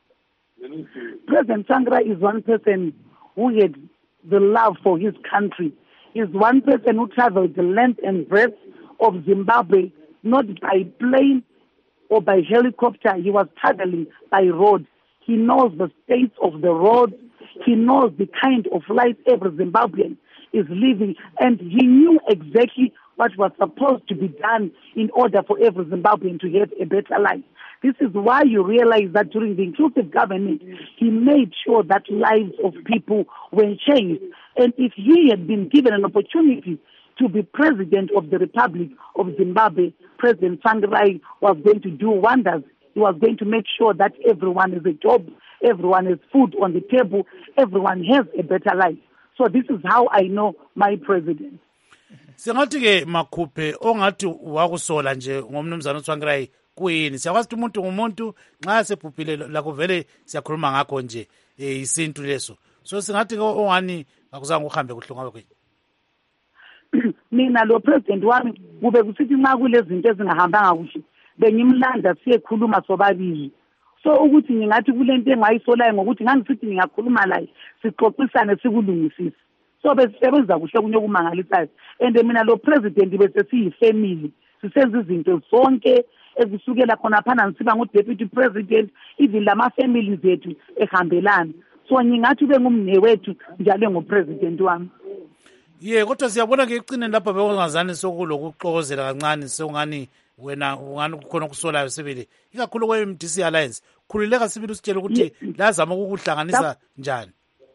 Speaker 13: President Tsvangirai is one person who had the love for his country. He's one person who traveled the length and breadth of Zimbabwe, not by plane or by helicopter. He was traveling by road. He knows the state of the roads. He knows the kind of life every Zimbabwean is living, and he knew exactly what was supposed to be done in order for every Zimbabwean to have a better life. This is why you realize that during the inclusive government, he made sure that lives of people were changed. And if he had been given an opportunity to be president of the Republic of Zimbabwe, President Tsvangirai was going to do wonders. He was going to make sure that everyone has a job, everyone has food on the table, everyone has a better life. So this is how I know my president.
Speaker 2: Singathi ke Makhuphe ongathi wakusola nje ngomnumzana uTsvangirai kuyini siyakwazi ukuthi umuntu ngumuntu nxa sebhubhile la kuvele siyakhuluma ngakho nje isintu leso so singathi ke ongani akuzange uhambe kuhlunga kwakhe.
Speaker 13: Mina lo president wami kube kusithi nxa kulezi zinto ezingahambanga kuhle bengimlanda siyekhuluma sobabili. So ukuthi ngingathi kulento engayisolayo ngokuthi ngangisithi ngingakhuluma laye sixoxisane sikulungisise. So besisebenza kuhle kunye kumangalisayo. And mina lo president bese siyifamily. Sisenza izinto zonke ezisukela khona phana nsiba ngo-deputy president, even lama families ethu ehambelana. So ngingathi ube ngumne wethu njalo ngopresident wami.
Speaker 2: Ye kodwa siyabona ke icine lapha bekungazani sokulokuxokozela kancane sokungani wena ungani kukhona kusolayo sibili ikakhulu kwe M D C Alliance khulileka sibili usitshela ukuthi lazama ukukuhlanganisa njani.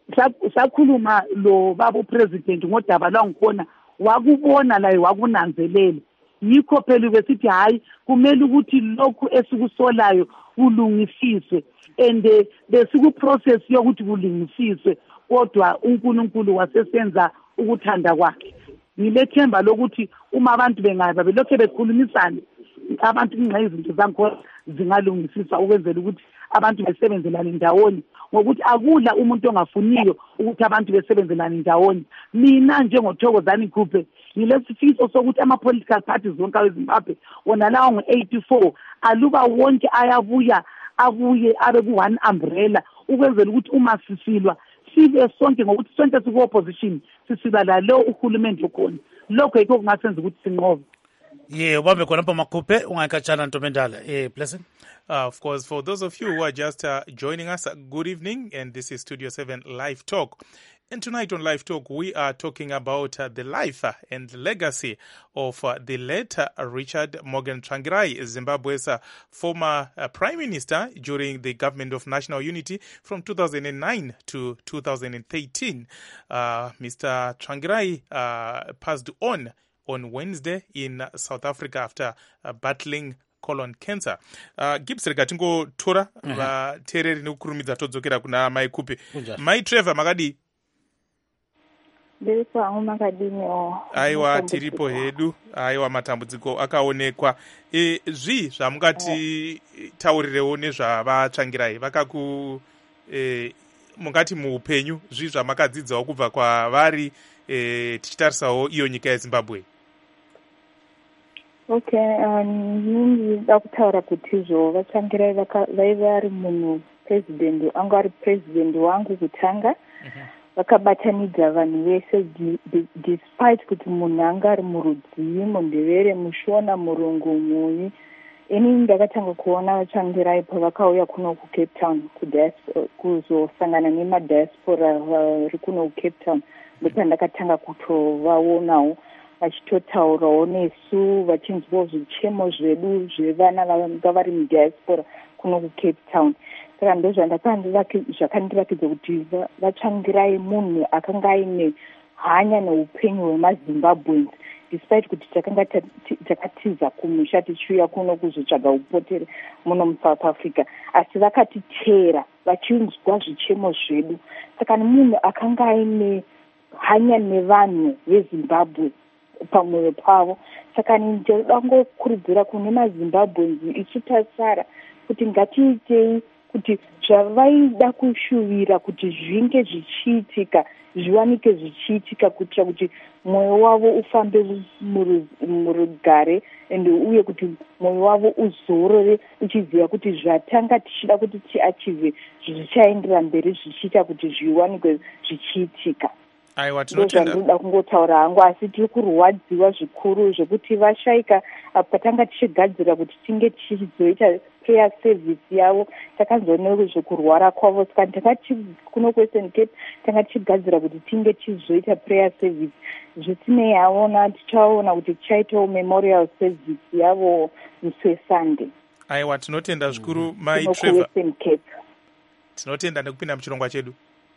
Speaker 13: Sakhuluma lo baba president ngodaba lwangikhona wakubona la wakunanzelela yikho phela besithi hayi kumele ukuthi lokhu esikusolayo kulungisiswe and besiku process yokuthi kulungisiswe kodwa uNkulunkulu wasesenza ukuthanda kwakhe. Ngilethemba lokuthi uma abantu bengaba belokho bekhulumisana abantu ingqa izinto zankhona zingalungisiswa ukwenzela ukuthi abantu besebenzelane ndawonye ngokuthi akula umuntu ongafuniyo ukuthi abantu besebenzelane ndawonye. Mina njengothokozani Khuphe ngilesifiso sokuthi ama political parties wonke eZimbabwe wona lawo ngo-eighty-four aluba wonke ayabuya abuye abe ku one umbrella ukwenzela ukuthi uma sisilwa sibe sonke ngokuthi sonke siku opposition sisiba la lo uhulumende khona lokho yikho kungasenza ukuthi sinqobe.
Speaker 2: Yeah, ubambe khona lapha Makhuphe ungayikhatshana Ntombendala. Eh Blessing.
Speaker 1: Uh, of course, for those of you who are just uh, joining us, uh, good evening, and this is Studio seven Live Talk. And tonight on Live Talk, we are talking about uh, the life uh, and legacy of uh, the late uh, Richard Morgan Tsvangirai, Zimbabwe's uh, former uh, Prime Minister during the Government of National Unity from two thousand nine to two thousand thirteen. Uh, Mister Tsvangirai uh, passed on on Wednesday in uh, South Africa after uh, battling colon cancer. Uh, Gibbs rekatingo tora va tereri nekukurumidza todzokera kuna Mai Kupe. Mai Trevor makadi.
Speaker 14: Ndiripo hangu makadini o.
Speaker 1: Aiwa tiripo hedu. Aiwa matambudziko akaonekwa. E, zvi zvamungati taurirewo nezvavatsvangirai vakaku e, mungati muupenyu zvi zvamakadzidzawo kubva kwavari e, tichitarisawo iyo nyika yeZimbabwe.
Speaker 14: Okay, nini ndakutaura kuti zvo vatsvangirai vaiva vari munhu president anga ari president wangu kutanga vakabatanidza vanhu vese despite kuti munhu anga ari murudzii mundevere mushona murungu muni. Ini ndakatanga kuona Tsvangirai pavakauya kuno kuCape Town kuzosangana nemadiaspora vari kuno kuCape Town, ndopandakatanga kutovaonawo vachitotaurawo nesu vachinzwawo zvichemo zvedu zvevana vanga vari mudiaspora kuno kuCape Town. Saka ndozvandakandirakidza kuti vaTsvangirai munhu akanga aine hanya neupenyu hwemaZimbabweans, despite kuti takanga takatiza kumusha tichiuya kuno kuzotsvaga upotere muno muSouth Africa, asi vakatichera vachinzwa zvichemo zvedu. Saka munhu akanga aine hanya nevanhu veZimbabwe pamwoyo pavo. Saka ndinoda kungokurudzira kune maZimbabweans isu tasara kuti ngatiitei kuti zvavaida kushuvira kuti zvinge zvichiitika zviwanike zvichiitika, kuitira kuti mwoyo wavo ufambe murugare ende uye kuti mwoyo wavo uzorore uchiziva kuti zvatanga tichida kuti tiachive zvichaendera mberi zvichiita kuti zviwanikwe zvichiitika.
Speaker 1: Aiwa, tinotenda.
Speaker 14: Ndoda kungotaura hangu, asi tiri kurwadziwa zvikuru zvekuti vashaika patanga tichigadzira kuti tinge tichizoita prayer service yavo takanzwa zvekurwara kwavo. Saka takati kuno kuWestern Cape tanga tichigadzira kuti tinge tichizoita prayer service. Zvisinei yaona tichaona kuti tichaitawo memorial service yavo musi weSunday.
Speaker 1: Aiwa, tinotenda zvikuru Mai Trevor.
Speaker 14: Cape.
Speaker 1: Tinotenda nekupinda muchirongwa chedu.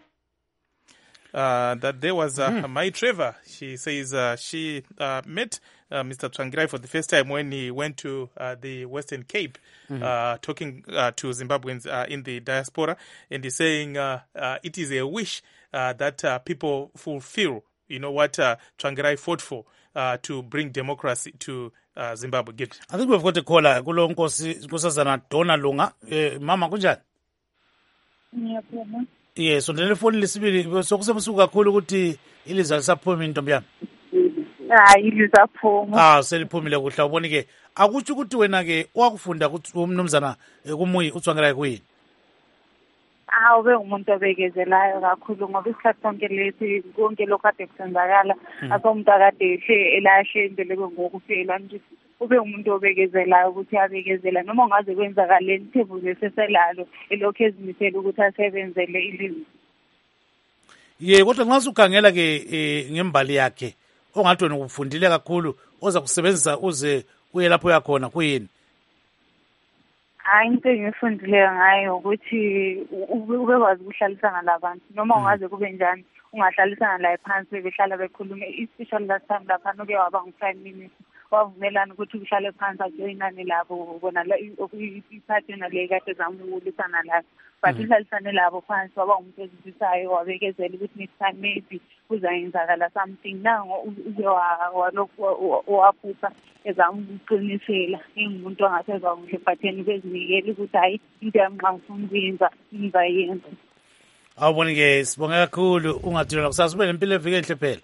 Speaker 1: Uh, that there was uh, mm. Mai Trevor. She says uh, she uh, met uh, Mister Tsvangirai for the first time when he went to uh, the Western Cape, mm-hmm. uh, talking uh, to Zimbabweans uh, in the diaspora, and he's saying uh, uh, it is a wish uh, that uh, people fulfill, you know, what uh, Tsvangirai fought for uh, to bring democracy to uh, Zimbabwe. Good.
Speaker 2: I think we've got a caller. Kulo nkosi nkosazana Donna Lunga. Eh, mama kunjani?
Speaker 14: Ngiyabonga.
Speaker 2: Yes, sondele phone lesibili sokusebusuku kakhulu ukuthi iliza lisaphuma intombi yami.
Speaker 14: Hayi lisaphuma.
Speaker 2: Ah, seliphumile kuhle uboni ke. Akuthi ukuthi wena ke wakufunda ukuthi umnumzana kumuyi uTsvangirai kuyini?
Speaker 14: Ah, ube umuntu obekezelayo kakhulu ngoba isikhathi sonke lesi konke lokade kusenzakala asomuntu akade ehle elahle impela ngokufela nje. Ube umuntu obekezelayo ukuthi abekezela noma ungaze kwenzakaleni thebule seselalo elokhu ezimisela ukuthi asebenzele ilizwe.
Speaker 2: Ye kodwa nxa ukhangela ke ngembali yakhe ongathi wena ukufundile kakhulu oza kusebenzisa uze uye lapho yakhona kuyini?
Speaker 14: Hayi into engifundile ngayo ukuthi ubekwazi ukuhlalisana labantu noma ungaze kube njani ungahlalisana la phansi behlala bekhulume, especially last time lapha noke waba ngu-prime minister wavumelana ukuthi uhlale phansi ajoyinane labo bona iphathi nale kade zama ukulisana labo, but uhlalisane labo phansi waba umuntu ezisisayo wabekezela ukuthi next time maybe kuzayenzakala something. Nango uze walokhu waphupha ezama ukuqinisela ingumuntu angasezwa kuhle phatheni bezinikela ukuthi hayi into yamnxa ufuna ukuyenza ngizayenza.
Speaker 2: Awuboni ke sibonga kakhulu ungathula kusasa ube nempilo evike enhle phela.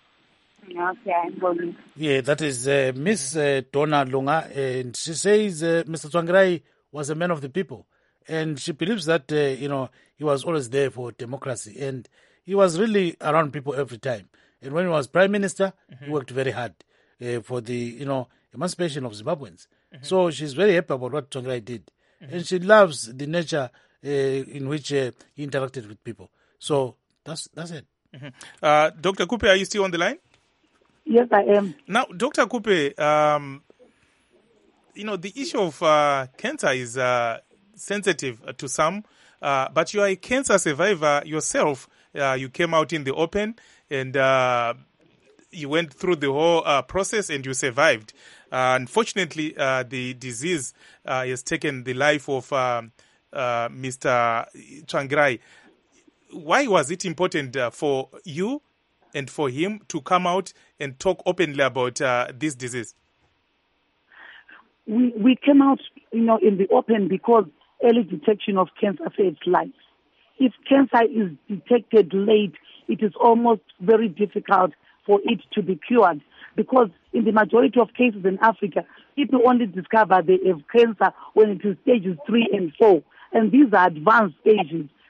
Speaker 14: Okay,
Speaker 2: yeah, that is uh, Miss uh, Donna Lunga, and she says uh, Mister Tsvangirai was a man of the people, and she believes that uh, you know he was always there for democracy, and he was really around people every time. And when he was prime minister, mm-hmm. he worked very hard uh, for the you know emancipation of Zimbabweans. Mm-hmm. So she's very happy about what Tsvangirai did, mm-hmm. and she loves the nature uh, in which uh, he interacted with people. So that's that's it.
Speaker 1: Mm-hmm. uh, Doctor Kupe, are you still on the line?
Speaker 13: Yes, I am.
Speaker 1: Now, Doctor Kupe, um, you know, the issue of uh, cancer is uh, sensitive to some, uh, but you are a cancer survivor yourself. Uh, you came out in the open and uh, you went through the whole uh, process and you survived. Uh, unfortunately, uh, the disease uh, has taken the life of uh, uh, Mister Tsvangirai. Why was it important uh, for you and for him to come out and talk openly about uh, this disease?
Speaker 13: We we came out, you know, in the open because early detection of cancer saves lives. If cancer is detected late, it is almost very difficult for it to be cured, because in the majority of cases in Africa, people only discover they have cancer when it is stages three and four, and these are advanced stages.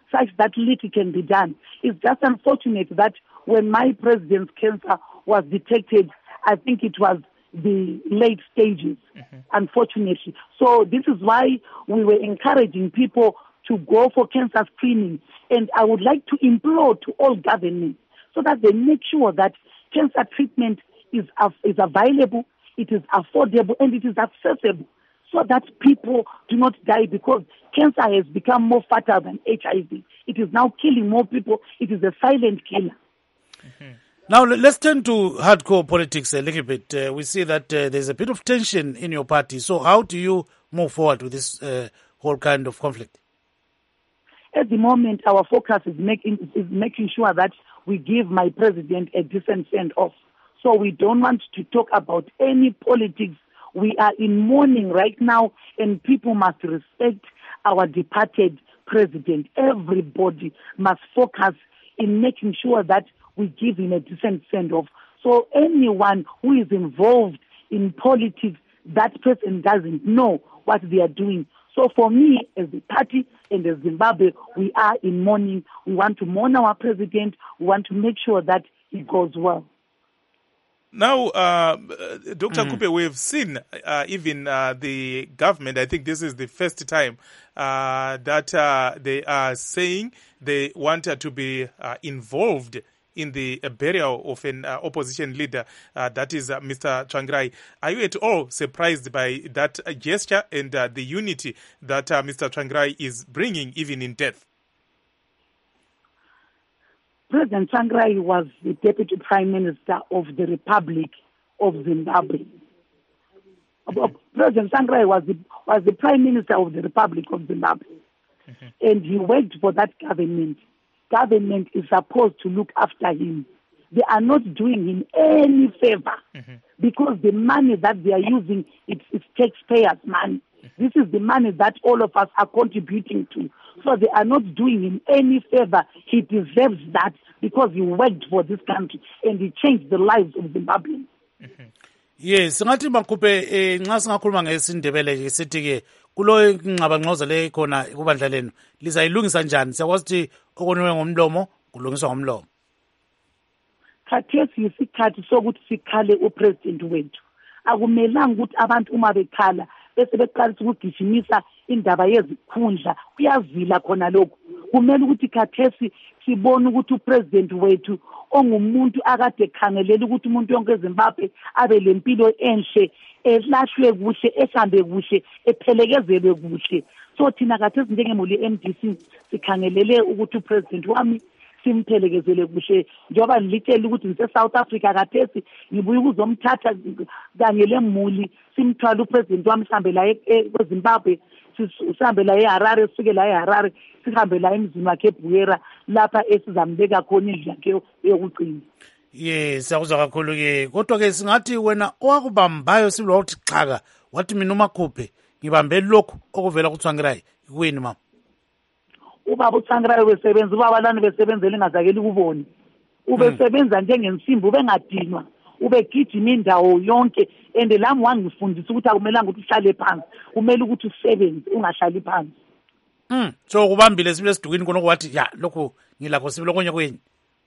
Speaker 13: such that little can be done. It's just unfortunate that when my president's cancer was detected, I think it was the late stages, mm-hmm. unfortunately. So this is why we were encouraging people to go for cancer screening. And I would like to implore to all governments so that they make sure that cancer treatment is, uh, is available, it is affordable, and it is accessible, so that people do not die, because cancer has become more fatal than H I V. It is now killing more people. It is a silent killer.
Speaker 2: Mm-hmm. Now, let's turn to hardcore politics a little bit. Uh, we see that uh, there's a bit of tension in your party. So how do you move forward with this uh, whole kind of conflict?
Speaker 13: At the moment, our focus is making, is making sure that we give my president a decent send-off. So we don't want to talk about any politics. We are in mourning right now, and people must respect our departed president. Everybody must focus in making sure that we give him a decent send-off. So anyone who is involved in politics, that person doesn't know what they are doing. So for me, as the party and as Zimbabwe, we are in mourning. We want to mourn our president. We want to make sure that he goes well.
Speaker 1: Now, uh, Doctor Mm. Kupe, we've seen uh, even uh, the government, I think this is the first time uh, that uh, they are saying they want uh, to be uh, involved in the uh, burial of an uh, opposition leader, uh, that is uh, Mister Tsvangirai. Are you at all surprised by that uh, gesture and uh, the unity that uh, Mister Tsvangirai is bringing even in death?
Speaker 13: President Tsvangirai was the Deputy Prime Minister of the Republic of Zimbabwe. Mm-hmm. President Tsvangirai was the, was the Prime Minister of the Republic of Zimbabwe. Mm-hmm. And he worked for that government. Government is supposed to look after him. They are not doing him any favor, mm-hmm. because the money that they are using, it's, it's taxpayers' money. Mm-hmm. This is the money that all of us are contributing to. So they are not doing him any favor. He deserves that because he worked for this country and he changed the lives of Zimbabweans.
Speaker 2: Mm-hmm. Yes, ngathi Makupe eh nxa singakhuluma ngesindebele ke sithi ke kulo ngqabangqoza le khona kubandla lenu lizayilungisa njani? Siyakwazi ukuthi okoniwe ngomlomo kulungiswa ngomlomo.
Speaker 13: Khathesi isikhathi sokuthi sikhale upresident wethu. Akumelanga ukuthi abantu uma bekhala bese beqalisa ukugijimisa indaba yezikhundla, kuyazila khona lokho. Kumele ukuthi khathesi sibone ukuthi upresident wethu ongumuntu akade khangelela ukuthi umuntu wonke eZimbabwe abe lempilo enhle, elahlwe kuhle, ehambe kuhle, ephelekezelwe kuhle. So thina khathesi njengemuli M D C sikhangelele ukuthi upresident wami simphelekezele kuhle, njengoba nilitshela ukuthi ngise South Africa khathesi ngibuye ukuzomthatha kanye lemuli simthwala upresident wami sihambe la eZimbabwe, sihambe la eHarare, sike la eHarare, sihambe la emzini wakhe eBuyera lapha esizambeka khona indlu yakhe yokugcina.
Speaker 2: Yes, akuzwa kakhulu ke. Kodwa ke singathi wena owakubambayo silwa uthi xhaka, wathi mina uMakhuphe ngibambe lokho okuvela kuTsvangirai kuyini mama?
Speaker 13: Ubaba uTsvangirai wesebenza, ubaba lana besebenzele ingazakeli kubona. Ubesebenza njengensimbi, ubengadinwa, ubegijima indawo yonke, and lami wangifundisa ukuthi akumelanga ukuthi uhlale phansi, kumele ukuthi usebenze ungahlali phansi.
Speaker 2: Mm, so kubambile sibile sidukini khona kwathi ya lokho ngilakho sibile konye kwenye.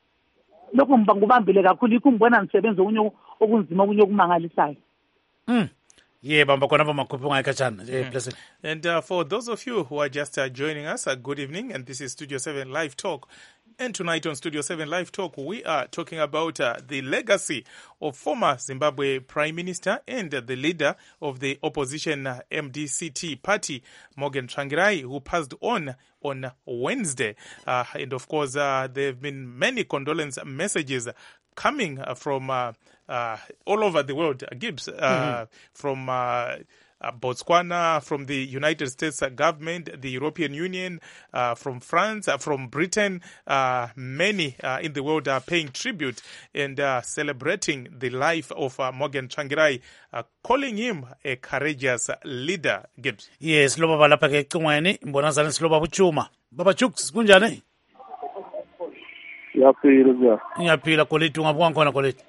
Speaker 13: Lokho ngibambile kakhulu, ikho ngibona nisebenza okunye okunzima okunye okumangalisayo.
Speaker 2: Mm. Yeah, Bamba Konapa Makupe Ngayikachana. Yeah, blessed.
Speaker 1: And uh, for those of you who are just uh, joining us, uh, good evening, and this is Studio seven Live Talk. And tonight on Studio seven Live Talk, we are talking about uh, the legacy of former Zimbabwe Prime Minister and uh, the leader of the opposition uh, M D C T party, Morgan Tsvangirai, who passed on on Wednesday. Uh, and of course, uh, there have been many condolence messages coming uh, from uh, uh, all over the world, uh, Gibbs, uh, mm-hmm. from uh, uh, Botswana, from the United States uh, government, the European Union, uh, from France, uh, from Britain. Uh, many uh, in the world are paying tribute and uh, celebrating the life of uh, Morgan Tsvangirai, uh, calling him a courageous leader, Gibbs.
Speaker 2: Yes, lo baba lapha ke ecingweni mbona zane silo baba uChuma. Baba Chuks kunjani?
Speaker 12: Yaphila nja.
Speaker 2: Ngiyaphila Koleti, ungabuka khona Koleti?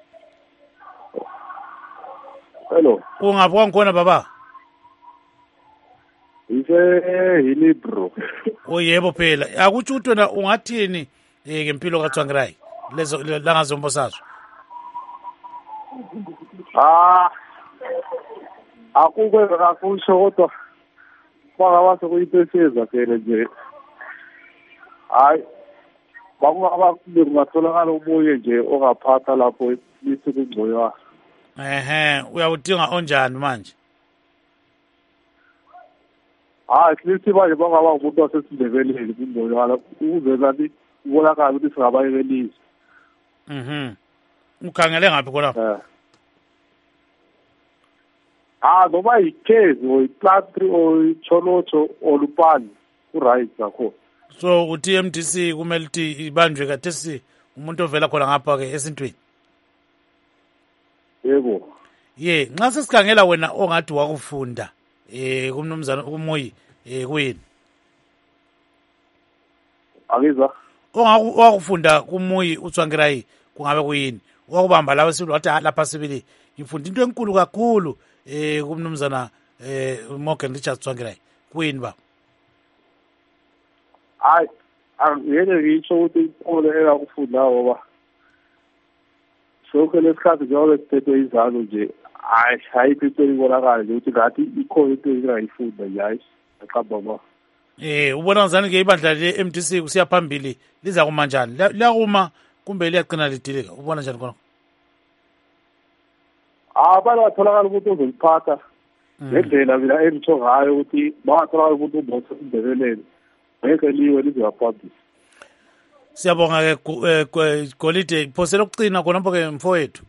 Speaker 12: Hello.
Speaker 2: Ungabuka khona baba?
Speaker 5: Ise Hilibro.
Speaker 2: Oh yebo phela. Akutsho ukuthi wena ungathini eh ngempilo kaTsvangirai. Lezo langazombo sazo.
Speaker 5: Ah. Akukwe kakusho kodwa kwaba sekuyipeseza phela nje. Hayi. Bakungaba kungatholakala umoya nje ongaphatha lapho bese kungcoywa.
Speaker 2: Ehe, uyawudinga onjani manje?
Speaker 5: Ah, sithi baye bangaba umuntu wasesindebeleni kungcoywa ukuze bathi ubonakala ukuthi singabayelisi.
Speaker 2: Mhm. Ukhangele ngaphi khona?
Speaker 5: Eh. Ah, noma ikezi o iplantri o icholocho o lupani uright zakho.
Speaker 2: So uthi M D C kumele uthi ibanjwe kathesi umuntu ovela khona ngapha ke esintweni.
Speaker 5: Yebo.
Speaker 2: Ye, nxa sesikhangela wena ongathi wakufunda eh kumnumzana kumoyi eh kuyini?
Speaker 5: Akizwa.
Speaker 2: Ongakufunda kumoyi uTsvangirai kungabe kuyini? Wakubamba lawe sithi wathi lapha sibili ngifunda into enkulu kakhulu eh kumnumzana eh Morgan Richards Tsvangirai. Kuyini ba?
Speaker 5: Hayi, angiyeke ngisho ukuthi inkolo era kufunda ngoba sonke lesikhathi njengoba sithethwe izalo nje hayi ayikho into ibonakala nje ukuthi ngathi ikhona into engingayifunda nje hayi aqamba ba.
Speaker 2: Eh ubona ngizani ke ibandla le M D C kusiya phambili liza kuma njani? Liyakuma kumbe liyaqina lidilika? Ubona njani khona?
Speaker 5: Ah bala watholakala ukuthi uzoliphatha ngendlela mina engitho ngayo ukuthi batholakala ukuthi umbotho indebeleni ngeke liwe lizoyaphambili.
Speaker 2: Siyabonga ke Golide phosela ukucina khona ke mfowethu.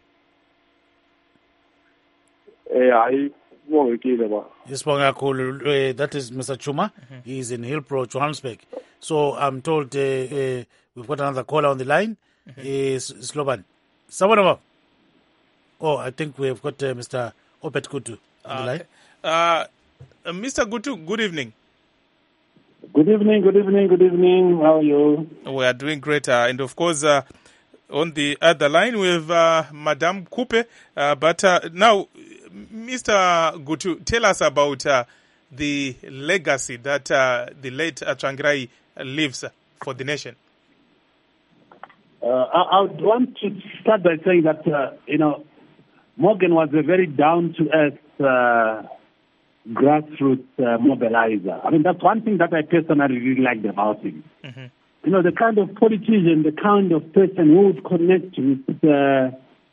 Speaker 5: Eh hayi kubongekile ba.
Speaker 2: Yesibonga kakhulu. That is Mister Chuma. Mm-hmm. He is in Hillbrow, Johannesburg. So I'm told uh, uh, we've got another caller on the line. Mm-hmm. uh, Sloban. Someone Oh, I think we've got uh, Mister Obed Gutu on the line.
Speaker 1: Uh, uh, Mister Gutu, good evening.
Speaker 15: Good evening, good evening, good evening. How are you?
Speaker 1: We are doing great. Uh, and of course, uh, on the other line with uh, Madame Coupe. Uh, but uh, now, Mister Gutu, tell us about uh, the legacy that uh, the late uh, Tsvangirai leaves for the nation.
Speaker 15: Uh, I, I would want to start by saying that, uh, you know, Morgan was a very down-to-earth uh, grassroots uh, mobilizer. I mean, that's one thing that I personally really liked about him. Mm-hmm. You know, the kind of politician, the kind of person who would connect with uh,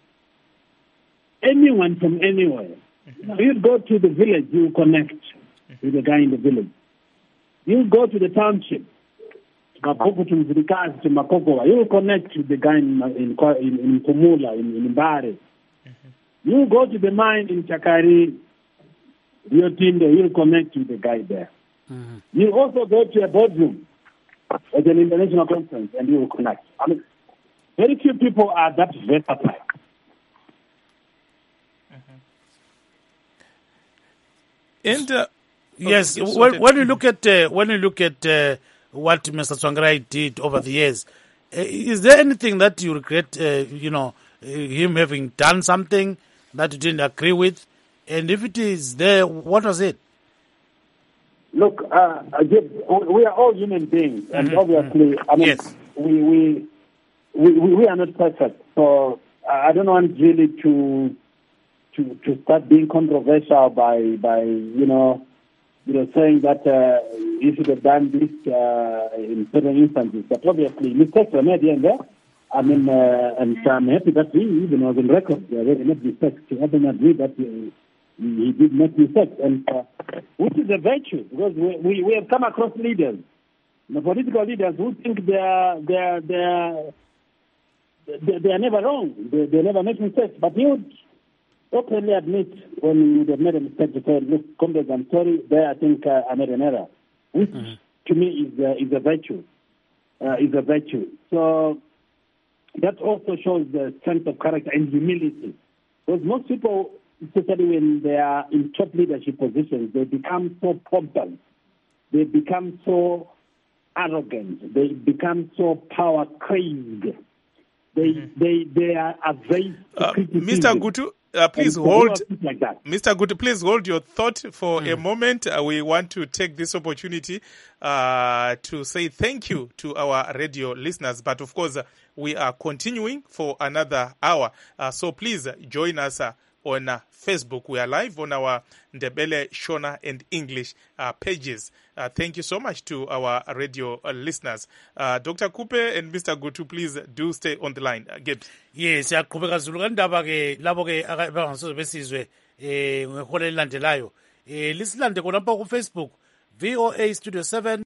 Speaker 15: anyone from anywhere. Mm-hmm. You know, you'd go to the village, you connect mm-hmm. with the guy in the village. You go to the township, you connect with the guy in in in, in Kumula, in, in Mbare. Mm-hmm. You go to the mine in Chakari, Yotindo, you'll connect with the guy there. Mm-hmm. You also go to a boardroom at an international conference and you will connect. I mean, very few people are that versatile.
Speaker 1: Mm-hmm. And uh,
Speaker 2: yes, okay, when, when you look at uh, when you look at uh, what Mister Tsvangirai did over the years, uh, is there anything that you regret? Uh, you know, uh, him having done something that you didn't agree with, and if it is there, what was it?
Speaker 15: Look, uh, we are all human beings, and mm-hmm. obviously, I mean, yes. we, we we we are not perfect. So I don't want really to to to start being controversial by by you know you know saying that uh, you should have done this uh, in certain instances. But obviously, mistakes were made here and there. I mean, uh, and I'm happy that he even was on record. There were not mistakes. I don't agree that he, he did make mistakes, and uh, which is a virtue because we, we, we have come across leaders, the political leaders who think they are they are they are, they, they are never wrong. They, they never make mistakes, but he would openly admit when he would have made a mistake to say, "Look, comrades, I'm sorry. There, I think uh, I made an error," which mm-hmm. to me is uh, is a virtue. Uh, is a virtue. So. That also shows the strength of character and humility. Because most people, especially when they are in top leadership positions, they become so pompous. They become so arrogant. They become so power crazed. They mm-hmm. they they are averse to
Speaker 1: uh,
Speaker 15: criticism.
Speaker 1: Mister Gutu, Uh, please
Speaker 15: and
Speaker 1: hold,
Speaker 15: like that.
Speaker 1: Mister Good, please hold your thought for
Speaker 2: Mm.
Speaker 1: a moment. Uh, we want to take this opportunity uh, to say thank you to our radio listeners. But of course, uh, we are continuing for another hour. Uh, so please uh, join us uh, on uh, Facebook. We are live on our Ndebele, Shona, and English uh, pages. Uh, thank you so much to our radio uh, listeners. Uh, Doctor Kupe and Mister Gutu, please do stay on the line. Uh, Gibbs.
Speaker 2: Yes, siyaqhubeka Zulu kandaba ke labo ke abangasoze besizwe eh ngehole elilandelayo. Eh lisilande khonapha ku Facebook V O A Studio seven.